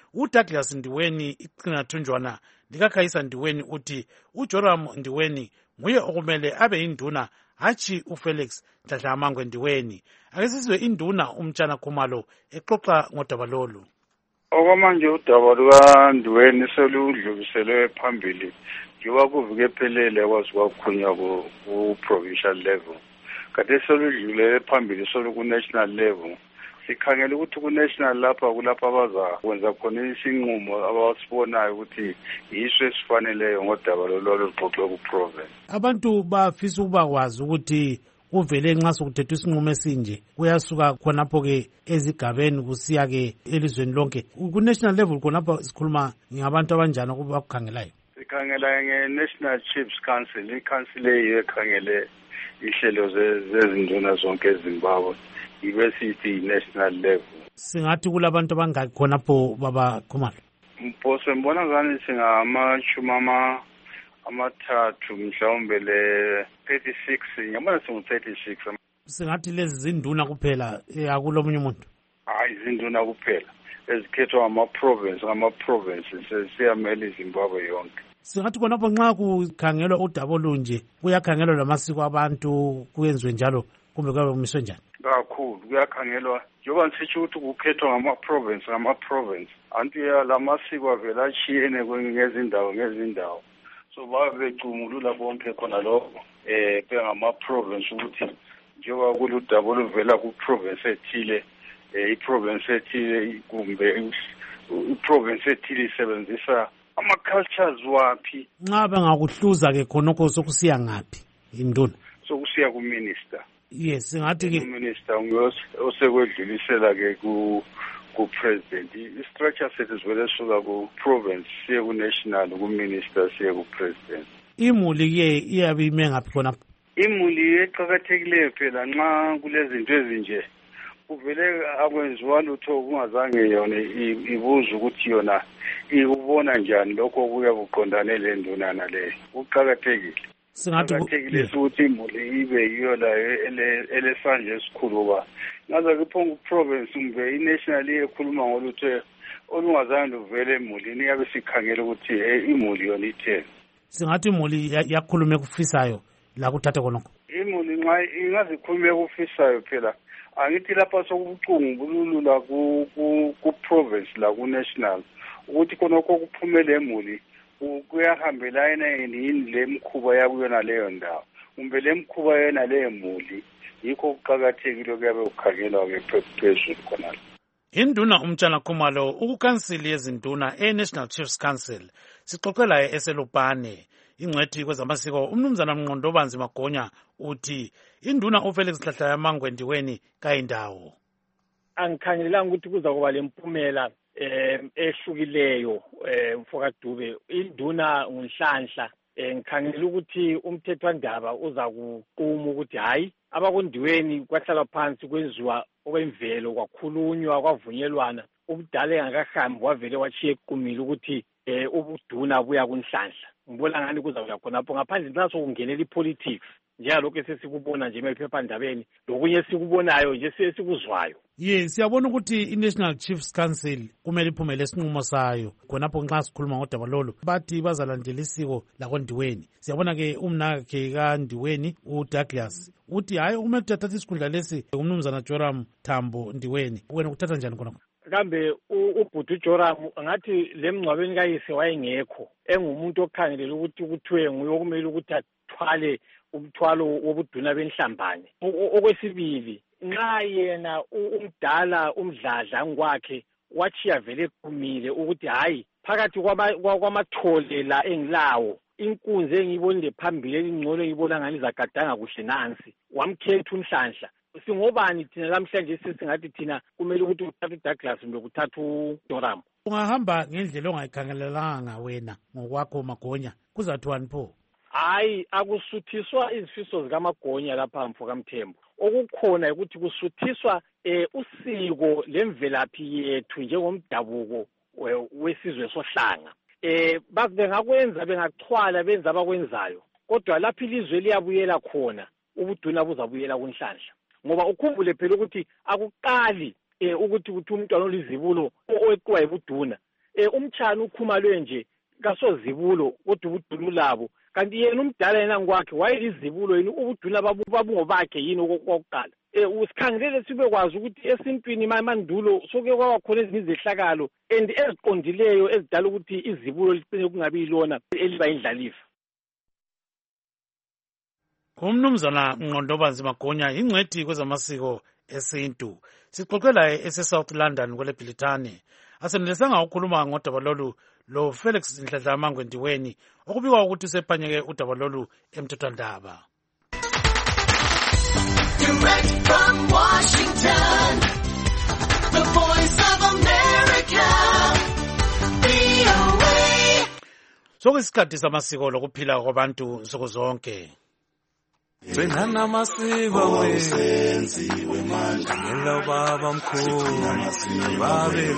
uDouglas Ndiweni iqina thunjwana likaKhayisa Ndiweni uthi uJoram Ndiweni nguye okumele abe yinduna hatshi uFelix Dladlamangwe Ndiweni. Ake sizwe induna uMtshana Khumalo exoxa ngodaba lolu. Okwamanje udaba lukaNdiweni seludluliselwe phambili njengoba kuvike phelele kwazi kwakhulunywa ku-provincial level. Kade seludlulele phambili solo ku-national level. Sikhangela ukuthi ku-national lapha kulapha abazakwenza khona isinqumo abasibonayo ukuthi yiso esifaneleyo ngodaba lolu oluxoxwe ku-province. Abantu bafisa ukuba kwazi ukuthi kuvele nxa sokuthethwa isinqumo esinje kuyasuka khonapho-ke ezigabeni kusiya-ke elizweni lonke. Ku-national level khonapho sikhuluma ngabantu abanjani ukuba bakukhangelayo? Sikhangela nge-National Chiefs Council. I-council eyiyo ekhangele ihlelo zezinduna zonke eZimbabwe. Ibe sithi national level. Singathi kulabantu abangaki khonapho baba Khumalo? Mpose mbona ngani singamashumi ama amathathu mhlawumbe le thirty-six ngiyabona singu thirty-six. Singathi lezi zinduna kuphela akulo munye umuntu? Hayi izinduna kuphela ezikhethwa ngama-province ngama-provinces siyamele iZimbabwe yonke. Singathi khonapho nxa kukhangelwa udaba olunje kuyakhangelwa lamasiko abantu kuyenziwe njalo kumbe kuyabe kumiswe njani? Kakhulu kuyakhangelwa njengoba nisitsho ukuthi kukhethwa ngama-province ngama-province anti lamasiko avela ashiyene ngezindawo ngezindawo. So babe becumulula bonke khona lokho eh bengama-province ukuthi njengoba kuludaba oluvela ku-province ethile eh i-province ethile kumbe i-province ethile isebenzisa ama-cultures waphi. Nxa bengakuhluza-ke khonokho sokusiya ngaphi induna? Sokusiya ku-minister. Yes, singathi-ke uminister osekwedlulisela-ke ku-president. I-structure sethu sivele suka ku-province siye ku-national ku-minister siye ku-president. Imuli-ke iyabe ime ngaphi khonapho? Imuli eqakathekileyo phela nxa kulezinto ezinje kuvele akwenziwa lutho kungazange yona ibuza ukuthi yona ikubona njani lokho kuya kuqondane le ndunana leyo. Kuqakathekile. Singathekile ukuthi imuli ibe yiyo layo elesandla esikhulu ba ngaze kuphonga ku-province umbe i-national ekhuluma ngolutho olungazange luvele emulini yabe sikhangela ukuthi imuli yona itheni. Singathi imuli yakhuluma ekufisayo la kuthatha khonokho? Imuli nxa ingazikhuluma ekufisayo phela angithi lapha sokubucungu bululula ku-province la ku-national ukuthi khonokho kuphumele emuli kuyahambelana yini le mkhuba yakuyona leyo ndawo kumbe le mkhuba yena leyo muli yikho kuqakathekile kuyabe kukhangelwa-ke phezulu khonalo. Induna uMtshana Khumalo ukukhansili yezinduna e-National Chiefs Council sixoxe laye eselupane. Ingcwethi kwezamasiko umnumzana Mnqondobanzi Magonya uthi induna uFelix Dladlamangwe Ndiweni kayindawo. Angikhangelelanga ukuthi kuza kuba lempumela eh ehlukileyo eh mfokadube induna ngunhlanhla eh ngikhangela ukuthi umthethwandaba uza kuquma ukuthi hayi abakundiweni kwahlala phansi kwenziwa okwemvelo kwakhulunywa kwavunyelwana ubudala engakahambi wavele wachiye equmile ukuthi eh ubuduna buya kunhlanhla. Ngibona ngani kuza kuya khonapho ngaphandle naso kungenela ipolitics njengalokho esesikubona nje emaphephandabeni lokunye esikubonayo nje esikuzwayo. Ye siyabona ukuthi i-National Chiefs Council kumele iphumele isinqumo sayo khonapho nxa sikhuluma ngodaba lolu bathi bazalandela isiko lakondiweni. Siyabona-ke umnakhe kaNdiweni uDouglas uthi hayi kumele uthatha isikhundla lesi umnumzana Joram Thambo Ndiweni. Wena kuthatha njani khonapho? Kambe ubhuti uJoram ngathi lemngcwabeni kayise wayengekho engumuntu okhangelela ukuthi kuthiwe nguye okumele ukuthi athwale umthwalo wobuduna benhlambane. Okwesibili nxa yena umdala umdladla ngokwakhe wachiya vele equmile ukuthi hayi phakathi kwamathole la engilawo inkunzi engiyibonile phambili elingcono engibona ngani zagadanga kuhle nansi wamkhetha unhlanhla. Singobani thina lamhlanje singathi thina kumele ukuthi uthathe uDouglas kumbe kuthatha uJoram? Ungahamba ngendlela ongayikhangelelanga wena ngokwakho Magonya kuzathiwani pho? Hayi akusuthiswa izifiso zikaMagonya lapha mfokamthembu. Okukhona ukuthi kusuthiswa eh usiko lemvelaphi yethu njengomdabuko wesizwe sohlanga. Eh bengakwenza bengachwala benza abakwenzayo kodwa lapha ilizwe liyabuyela khona ubuduna buzabuyela kunhlanhla. Ngoba ukhumbule phela ukuthi akuqali eh ukuthi uthi umntwana olizibulo oweqiwa ibuduna um umtshana ukhumalwe nje kasozibulo kodwa ubuduna labo kanti yena umdala yena ngokwakhe wayelizibulo yini ubuduna babungobakhe yini okokuqala. Um usikhangelele sibe kwazi ukuthi esintwini mandulo soke kwabakhona ezinye izehlakalo and eziqondileyo ezidala ukuthi izibulo licine kungabi yilona eliba indlalifa. Umnumzana Nqondobanzi Magonya ingcwethi kwezamasiko esintu. Sixoxela ese-South London kwele Bhilithane. Asenelesanga ukukhuluma ngodaba lolu lo Felix Nhlanhla Mangwendiweni okubikwa ukuthi usephanyeke udaba lolu emthethwandaba. Direct from Washington, the voice of America, V O A. Sokuyisikhathi samasiko lokuphila kwabantu nsuku zonke. Benana masiko wenziwe manje ngelo baba mkhulu babe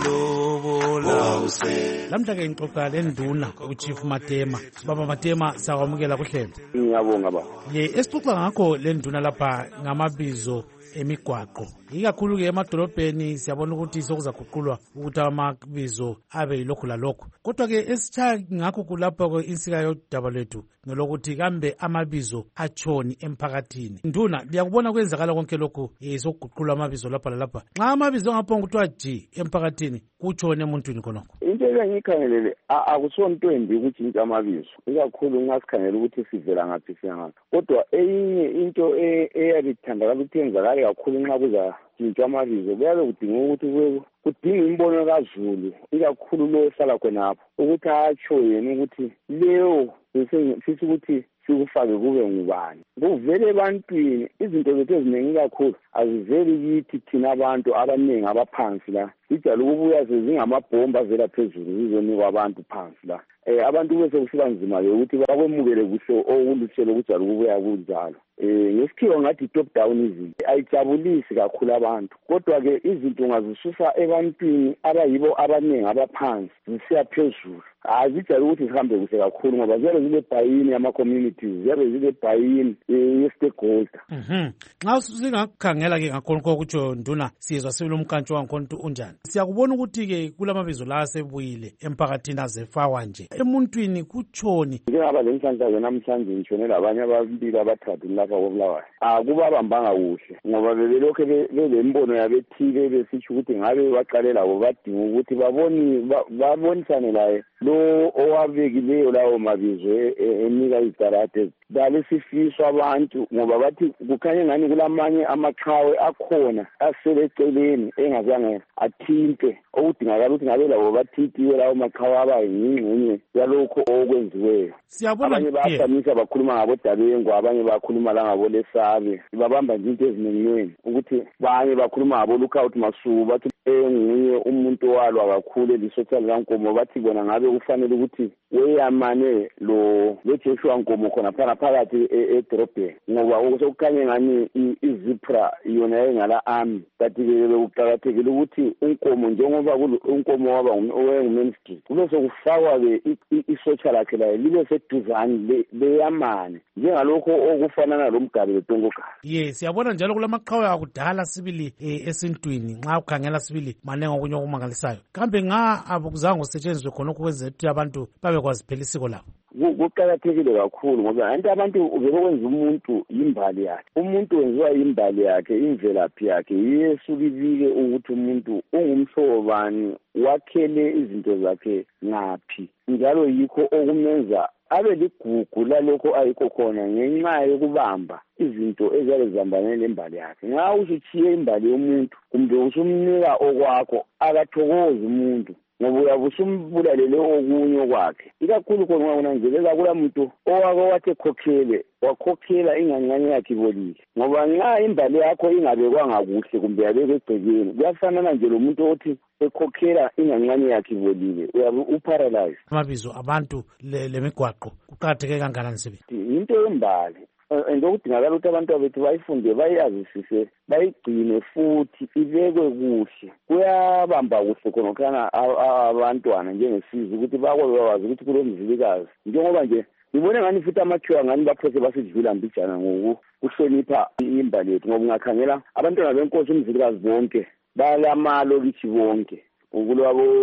lobola. Lamhla ke ngixoxa lenduna uChief Matema. Baba Matema sakwamukela kuhlelo. Ngiyabonga baba. Ye esixoxa ngakho lenduna lapha ngamabizo emigwaqo. Ikakhulu ke emadolobheni siyabona ukuthi sokuzaguqulwa ukuthi amabizo abe yilokhu lalokho. Kodwa ke esitha ngakho kulapha ke insika yodaba lethu ngelokuthi kambe amabizo atshoni emphakathini. Nduna liyakubona kwenzakala konke lokhu sokuguqulwa amabizo lapha lalapha. Nxa amabizo ngaphonga kuthiwa G emphakathini kutshone emuntwini khonokho. Into engiyikhangelele akusonto ukuthi into amabizo. Ikakhulu ngasikhangela ukuthi sivela ngaphi siyangaphi. Kodwa eyinye into eyabithandakala ukuthi yenzakala kakhulu nxa kuza into amabizo kuyabe kudinga ukuthi kudinga imbono kaZulu ikakhulu lo ohlala khonapho ukuthi atsho yena ukuthi leyo sithi ukuthi sikufake kube ngubani. Kuvele ebantwini izinto zethu eziningi kakhulu aziveli yithi thina abantu abaningi abaphansi la. Sijala ukubuya sezingamabhomba avela phezulu zizonikwa abantu phansi la. Eh abantu bese kusiba nzima ke ukuthi bakwemukele kuhle okuluthele ukujala ukubuya kunjalo. Eh ngesikhiwo ngathi top down izinto ayijabulisi kakhulu abantu. Kodwa ke izinto ungazisusa ebantwini abayibo abaningi abaphansi zisiya phezulu. Azijala ukuthi sihambe kuhle kakhulu ngoba ziyabe zile bhayini ama communities ziyabe zile bhayini ye-stakeholder. Mhm. Nxa singakhangela ke ngakhonko kutsho nduna sizwa sibilo umkantsho wankonto unjani. Siyakubona ukuthi ke kulamabizo la asebuyile emphakathini azefakwa nje. Emuntwini kutshoni. Ngiyaba lenhlanhla namhlanje ngishonela abanye ababili abathathu lapha koBulawayo. Akubabambanga kuhle ngoba bebelokho belembono yabethile besitsho ukuthi ngabe baqalela bo badinga ukuthi baboni babonisane laye lo owabekileyo lawo mabizo enika izitarate dale sifiswa abantu ngoba bathi kukhanya ngani kulamanye amaqhawe akhona aseleceleni engazange athinte okudingakala ukuthi ngabe labo bathithiwe lawo maqhawe abayingxenye yalokho okwenziweyo. Abanye basamisa bakhuluma ngabo Dabengu abanye bakhuluma la ngabo Lesabe babamba nje into eziningi ukuthi banye bakhuluma ngabo Lookout Masuba bathi enguye umuntu walwa kakhulu elisocial lankomo bathi bona ngabe kufanele ukuthi weyamane lo leJoshua Nkomo khona phana phakathi edrobheni ngoba okukhanye ngani izipra yona engala army bathi ke bekuqhakathekile ukuthi unkomo njengoba unkomo waba owenguministry kube sokufakwa ke isocial lakhe la libe seduzane leyamane njengalokho okufanana lomgabe leTongokhala. Yes siyabona njalo kulamaqhawe akudala sibili esintwini nxa ukhangela sibili manenga okunye okumangalisayo. Kambe nga abukuzange usetshenziswe khona ukwenza ukuthi abantu babe kwazi phela isiko labo. Kuqakathekile kakhulu ngoba anti abantu ubekwenza umuntu imbali yakhe. Umuntu wenziwa imbali yakhe imvelaphi yakhe Yesu libike ukuthi umuntu ungumhlobo bani wakhele izinto zakhe ngaphi njalo yikho okumenza abe ligugu lalokho ayikho khona ngenxa yokubamba izinto eziyabe zihambane nembali yakhe. Nxa usuchiye imbali yomuntu kumbe usumnika okwakho akathokozi umuntu ngoba uyabe usumbulalele okunye kwakhe. Ikakhulu khona unanzelela kula muntu owake wathi khokhele wakhokhela ingangane yakhe ibolile ngoba nxa imbali yakho ingabekwanga kuhle kumbe yabekwe egcekeni kuyafanana nje lo muntu othi ekhokhela ingangane yakhe ibolile uyabe uparalyze. Amabizo abantu lemigwaqo kuqakatheke kangakanani sebenzi? Into yembali endokudingakala ukuthi abantu bethu bayifunde bayazisise bayigcine futhi ibekwe kuhle. Kuyabamba kuhle khona kana abantwana njengesizwe ukuthi bakwazi bawazi ukuthi kulo mzilikazi njengoba nje ngibone ngani futhi amakhiwa ngani baphose basidlula mbijana ngoku kuhlonipha imbali yethu ngoba ungakhangela abantwana benkosi umzilikazi bonke balamalo kithi bonke ukulwabo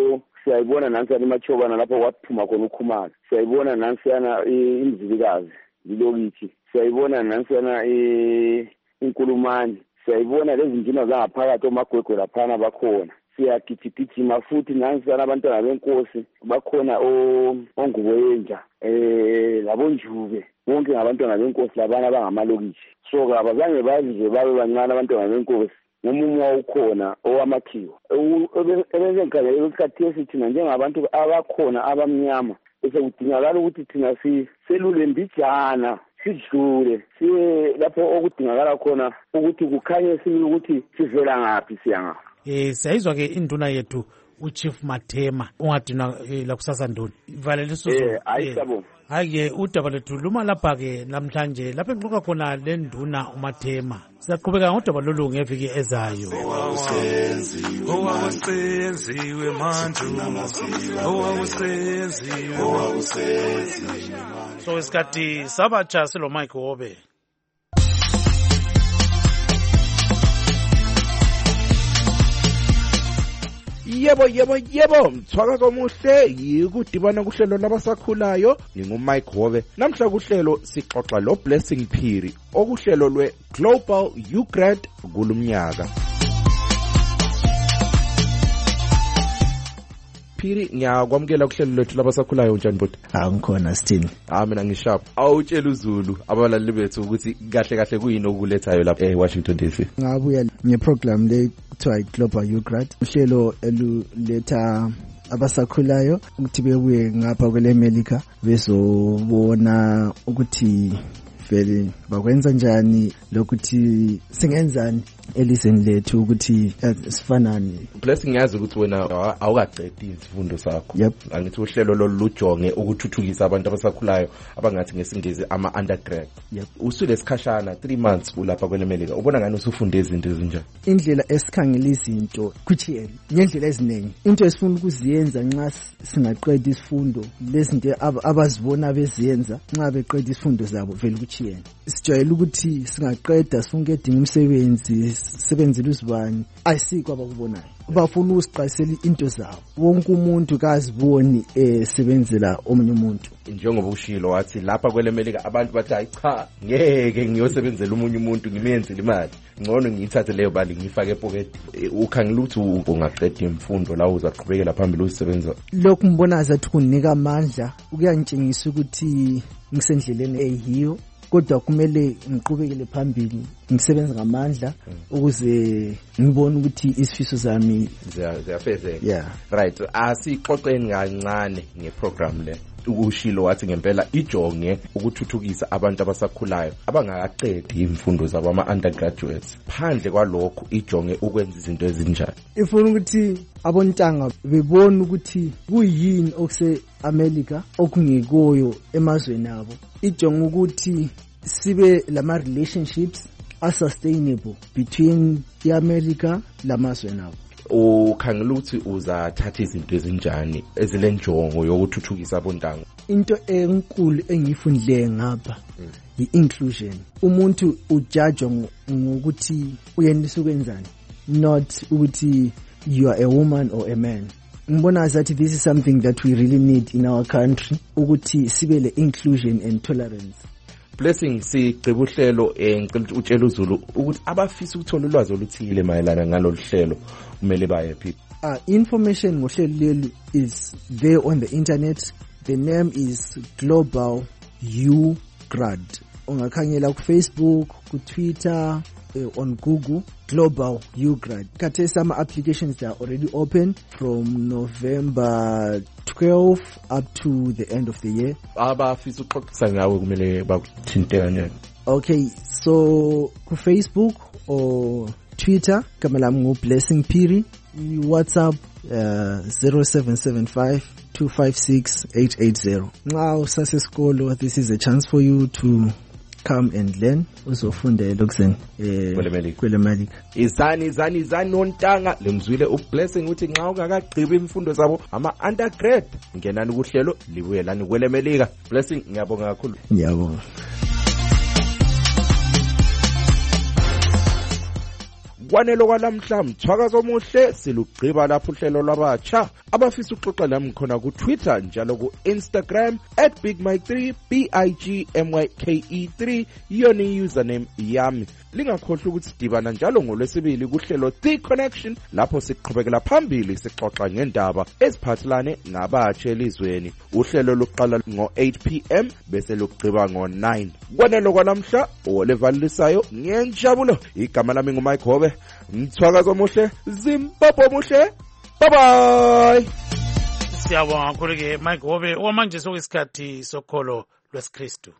siyayibona nansiyana imachobana lapho kwaphuma khona ukhumalo, siyayibona nansiyana imzilikazi lilokithi, siyayibona nansiyana inkulumani, siyayibona lezi ndima zangaphakathi omagwegwe laphana bakhona. Siyagijigijima futhi nansiyana abantwana benkosi bakhona onguboyenja eh labonjube bonke ngabantwana benkosi labana abangamalokishi. So kabazange bazi nje babe bancane abantwana benkosi ngomumo wawukhona owamakhiwa ebenze ngikhangele isikhathi esithina njengabantu abakhona abamnyama bese kudingakala ukuthi thina siselule mbijana sidlule siye lapho okudingakala khona ukuthi kukhanye sibili ukuthi sivela ngaphi siyanga. Eh siyayizwa ke induna yethu uChief Mathema ungadina eh, la kusasa ndoni valeliso eh ayisabo hayi udaba lethu luma lapha ke namhlanje lapha enqoka khona le nduna uMathema siyaqhubeka ngodaba lolu ngeviki ezayo. Owawusenziwe manje owawusenziwe so isikhathi sabatsha silo Mike Hobe. Yebo yebo yebo mthwaka omuhle yikudibana kuhlelo labasakhulayo ngingumike Hobe. Namhla kuhlelo sixoxa lo Blessing Phiri okuhlelo lwe Global Youth Grant kulumnyaka. Phiri ngiyakwamukela kuhlelo lethu labasakhulayo njani bot? Ah ngikhona Stini. Ah mina ngisharp. Awutshela uZulu abalaleli bethu ukuthi kahle kahle kuyini okulethayo lapha eWashington D C. Ngabuya ngeprogram le kuthiwa Global Youth Grant. Uhlelo eluletha abasakhulayo ukuthi bebuye ngapha kwele America bezobona ukuthi vele bakwenza njani lokuthi singenzani elizweni lethu ukuthi sifanani. Blessing yazi ukuthi wena awukaqedi isifundo sakho. Yep. Angithi uhlelo lolujonge ukuthuthukisa abantu abasakhulayo abangathi ngesingisi ama undergrad. Yep. Usule sikhashana three months ulapha kwele America. Ubona ngani usufunde izinto ezinjani? Indlela esikhangela izinto kuthi ngendlela eziningi. Into esifuna ukuziyenza nxa singaqeda isifundo lezinto abazibona beziyenza nxa beqeda isifundo zabo vele kuthi sijayela ukuthi singaqeda sifuna ukudinga umsebenzi sebenzile usibani ayisikho abakubonayo bafuna usiqalisela into zabo wonke umuntu kaziboni esebenzela omunye umuntu njengoba ushilo wathi lapha kwele America abantu bathi hayi cha ngeke ngiyosebenzela omunye umuntu ngimenzele imali ngcono ngiyithathe leyo bali ngifake epocket ukhangela ukuthi ungaqeda imfundo la uzaqhubekela phambili usebenza lokhu ngibona zathi kunika amandla ukuyangitshengisa ukuthi ngisendleleni eyiyo kodwa kumele ngiqhubekele phambili ngisebenza ngamandla ukuze ngibone ukuthi isifiso zami ziyafezeka. Yeah. Right. Asixoxeni kancane ngeprogram le. Ukushilo wathi ngempela ijonge ukuthuthukisa abantu abasakhulayo abangakaqedi imfundo zabo ama undergraduates. Phandle kwalokho ijonge ukwenza izinto ezinjani. Ifuna ukuthi abontanga bebone ukuthi kuyini okuse America okungikoyo emazweni abo. Ijonge ukuthi sibe lama relationships are sustainable between the America lamazwe nabo. Ukhangela ukuthi uzathatha izinto ezinjani ezilenjongo yokuthuthukisa abontanga. Into enkulu engiyifundile ngapha i-inclusion. Umuntu ujudge ngokuthi uyenelisa ukwenzani, not ukuthi you are a woman or a man. Ngibona zathi this is something that we really need in our country ukuthi sibe le inclusion and tolerance. Blessing sigceba uhlelo engicela ukuthi utshela uZulu ukuthi abafisa ukuthola ulwazi oluthile mayelana ngalolu hlelo kumele baye phi. Uh, information ngohlelo lelu is there on the internet. The name is Global Youth Grant. Ungakhangela ku Facebook, ku Twitter, uh, on Google, Global Youth Grant. Khathesi some applications they are already open from November twelfth up to the end of the year. Abafisa ukuxoxisa ngawe kumele bakuthinte kanjani? Okay, so ku Facebook or Twitter kama lami ngu Blessing Phiri, WhatsApp uh, zero seven seven five two five six eight eight zero. Nxa usasesikolo, this is a chance for you to come and learn uzofundela ukuzeni eh kwele America. Izani izani izani nontanga lemzwile uBlessing uthi nxa ungakagqiba imfundo zabo ama undergrad ngenani kuhlelo libuyelani kwele America. Blessing ngiyabonga kakhulu. Ngiyabonga. Kwanelo kwalamhla mthwakazo omuhle silugqiba lapho uhlelo lwabatsha abafisa ukuxoxa nami khona ku-Twitter njalo ku-Instagram at big mike three b i g m y k e three yona i-username yami. Lingakhohlwa ukuthi sidibana njalo ngolwesibili kuhlelo The Connection lapho siqhubekela phambili sixoxa ngendaba eziphathelane nabatsha elizweni. Uhlelo luqala ngo-eight p m bese lugqiba ngo-nine. Kwanelo kwanamhla olevalisayo ngiyenjabulo. Igama lami nguMike Hobe. Mthwakazo omuhle, Zimbabwe omuhle. Bye bye. Siyabonga kakhulu ke Mike Hobe owamanje sokuyisikhathi sokholo lwesikristu.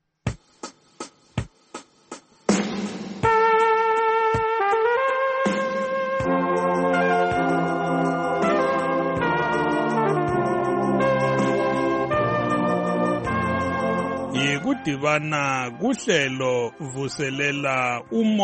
Yikudibana kuhlelo vuselela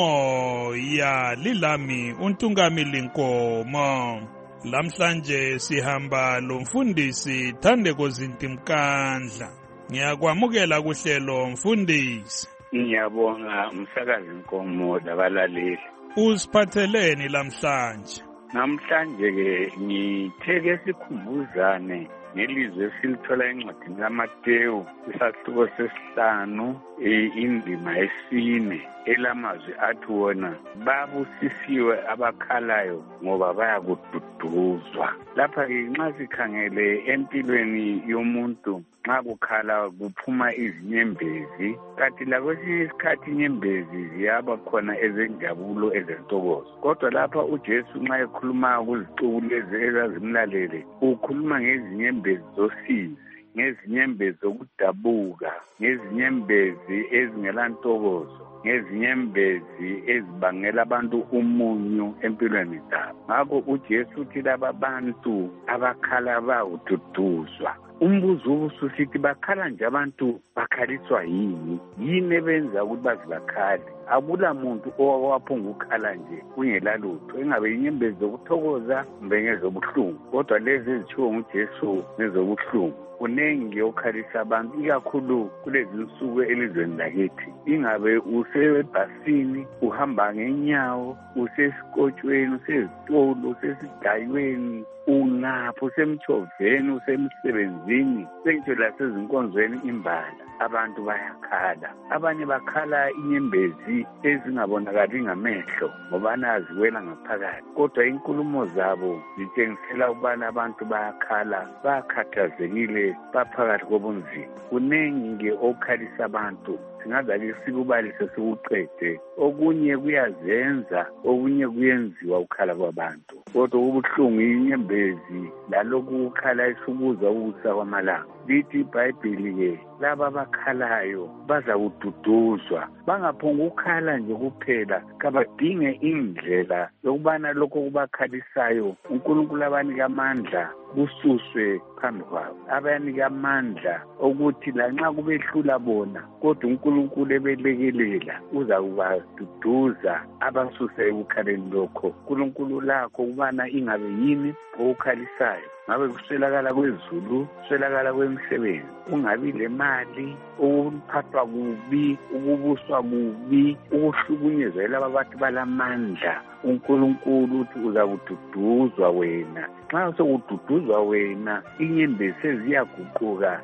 umoya lilami uNtungamili Nkomo. Lamhlanje sihamba lomfundisi Thandeko Zintimkandla. Ngiyakwamukela kuhlelo mfundisi. Ngiyabonga umsakazi Nkomo labalaleli. Usiphatheleni lamhlanje? Namhlanje ke ngitheke sikhumbuzane ngelizwe silithola encwadini kaMateyu isahluko sesihlanu indima yesine elamazwi athi wona babusisiwe abakhalayo ngoba bayakududuzwa. Lapha-ke nxa sikhangele empilweni yomuntu nxa kukhala kuphuma izinyembezi, kanti lakwesinye isikhathi inyembezi ziyaba khona ezenjabulo ezentokozo. Kodwa lapha uJesu nxa ekhuluma kuzixuku lezi ezazimlalele ukhuluma ngezinyembezi zosizi, ngezinyembezi zokudabuka, ngezinyembezi ezingelantokozo, ngezinyembezi ezibangela abantu umunyu empilweni zabo. Ngakho uJesu uthi laba bantu abakhala bawududuzwa. Umbuzo ubususithi bakhala nje abantu bakhaliswa yini? Yini ebenza ukuthi bazibakhale? Akula muntu owaphunga ukukhala nje kungelalutho, engabe inyembezi zokuthokoza kumbe ngezobuhlungu. Kodwa lezi ezithiwa nguJesu nezobuhlungu kunengi okhalisa abantu, ikakhulu kulezi nsuku elizweni lakithi. Ingabe usebhasini, uhamba ngenyawo, usesikotshweni, usezitolo, usesidayweni, ungapho, usemchoveni, usemsebenzini, sengitsho lasezinkonzweni imbala, abantu bayakhala. Abanye bakhala inyembezi ezingabonakali ngamehlo ngoba naziwela ngaphakathi, kodwa inkulumo zabo zitshengisela ukubana abantu bayakhala, bakhathazekile, baphakathi kobunzima. Kunengi-ke okukhalisa abantu, singaze-ke sikubalise sikuqede. Okunye kuyazenza, okunye kuyenziwa ukukhala kwabantu, kodwa ubuhlungu inyembezi lalokhu ukukhala esikuza ukusa kwamalanga. Lithi iBhayibheli-ke laba abakhalayo baza kududuzwa. Bangaphonga ukukhala nje kuphela, kabadinge indlela yokubana lokho kubakhalisayo uNkulunkulu abanika amandla kususwe phambi kwabo, abanika amandla ukuthi lanxa kubehlula bona kodwa uNkulunkulu ebelekelela uza kubaduduza abasuse ekukhaleni lokho. uNkulunkulu lakho ukubana ingabe yini okukhalisayo, ngabe kuswelakala kwezulu, kuswelakala kwemisebenzi, ungabi lemali, ukuphathwa kubi, ukubuswa kubi, ukuhlukunyezwa laba abantu balamandla, uNkulunkulu uthi uza kududuzwa wena. Nxa sokududuzwa wena, inyembezi seziyaguquka,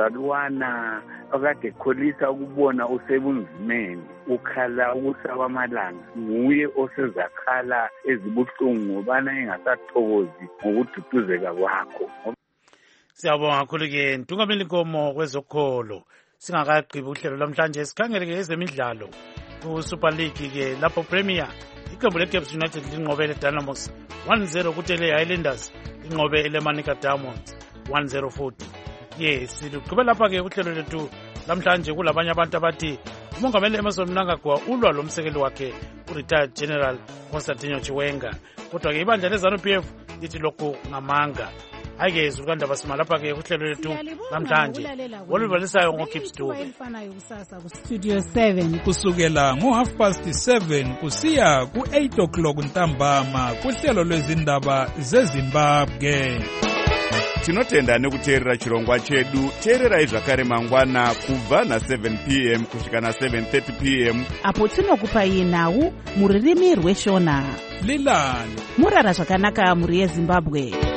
ezalwana akade kholisa ukubona usebunzimeni, ukhala ukusa kwamalanga, nguye osezakhala ezibuhlungu ngobana engasathokozi ngokududuzeka kwakho. Siyabonga kakhulu-ke Ntungamili Nkomo kwezokholo. Singakagqibi uhlelo lamhlanje sikhangele-ke ezemidlalo ku-Super League-ke lapho Premier iqembu leCaps United linqobele Dynamos one zero kutele Highlanders linqobe eleManica Diamonds one zero futhi. Yes, siqhubeka lapha-ke uhlelo lethu lamhlanje kulabanye abantu abathi umongameli Emmerson Mnangagwa ulwa lomsekeli wakhe u-retired General Constantino Chiwenga. Kodwa-ke ibandla le-ZANU P F lithi lokhu ngamanga. Hayike zukandaba sima lapha-ke uhlelo lethu namhlanje oluvalisayo ngoKips Dube elifanayo kusasa ku-Studio seven kusukela ngo-half past seven kusiya ku-eight o'clock ntambama kuhlelo lwezindaba zeZimbabwe. Tinotenda nekuteerera chirongwa chedu. Teererai zvakare mangwana kubva na seven p m kusvika na seven thirty p m apo tinokupai nhau muririmi rweshona. Lilani murara zvakanaka muri yeZimbabwe.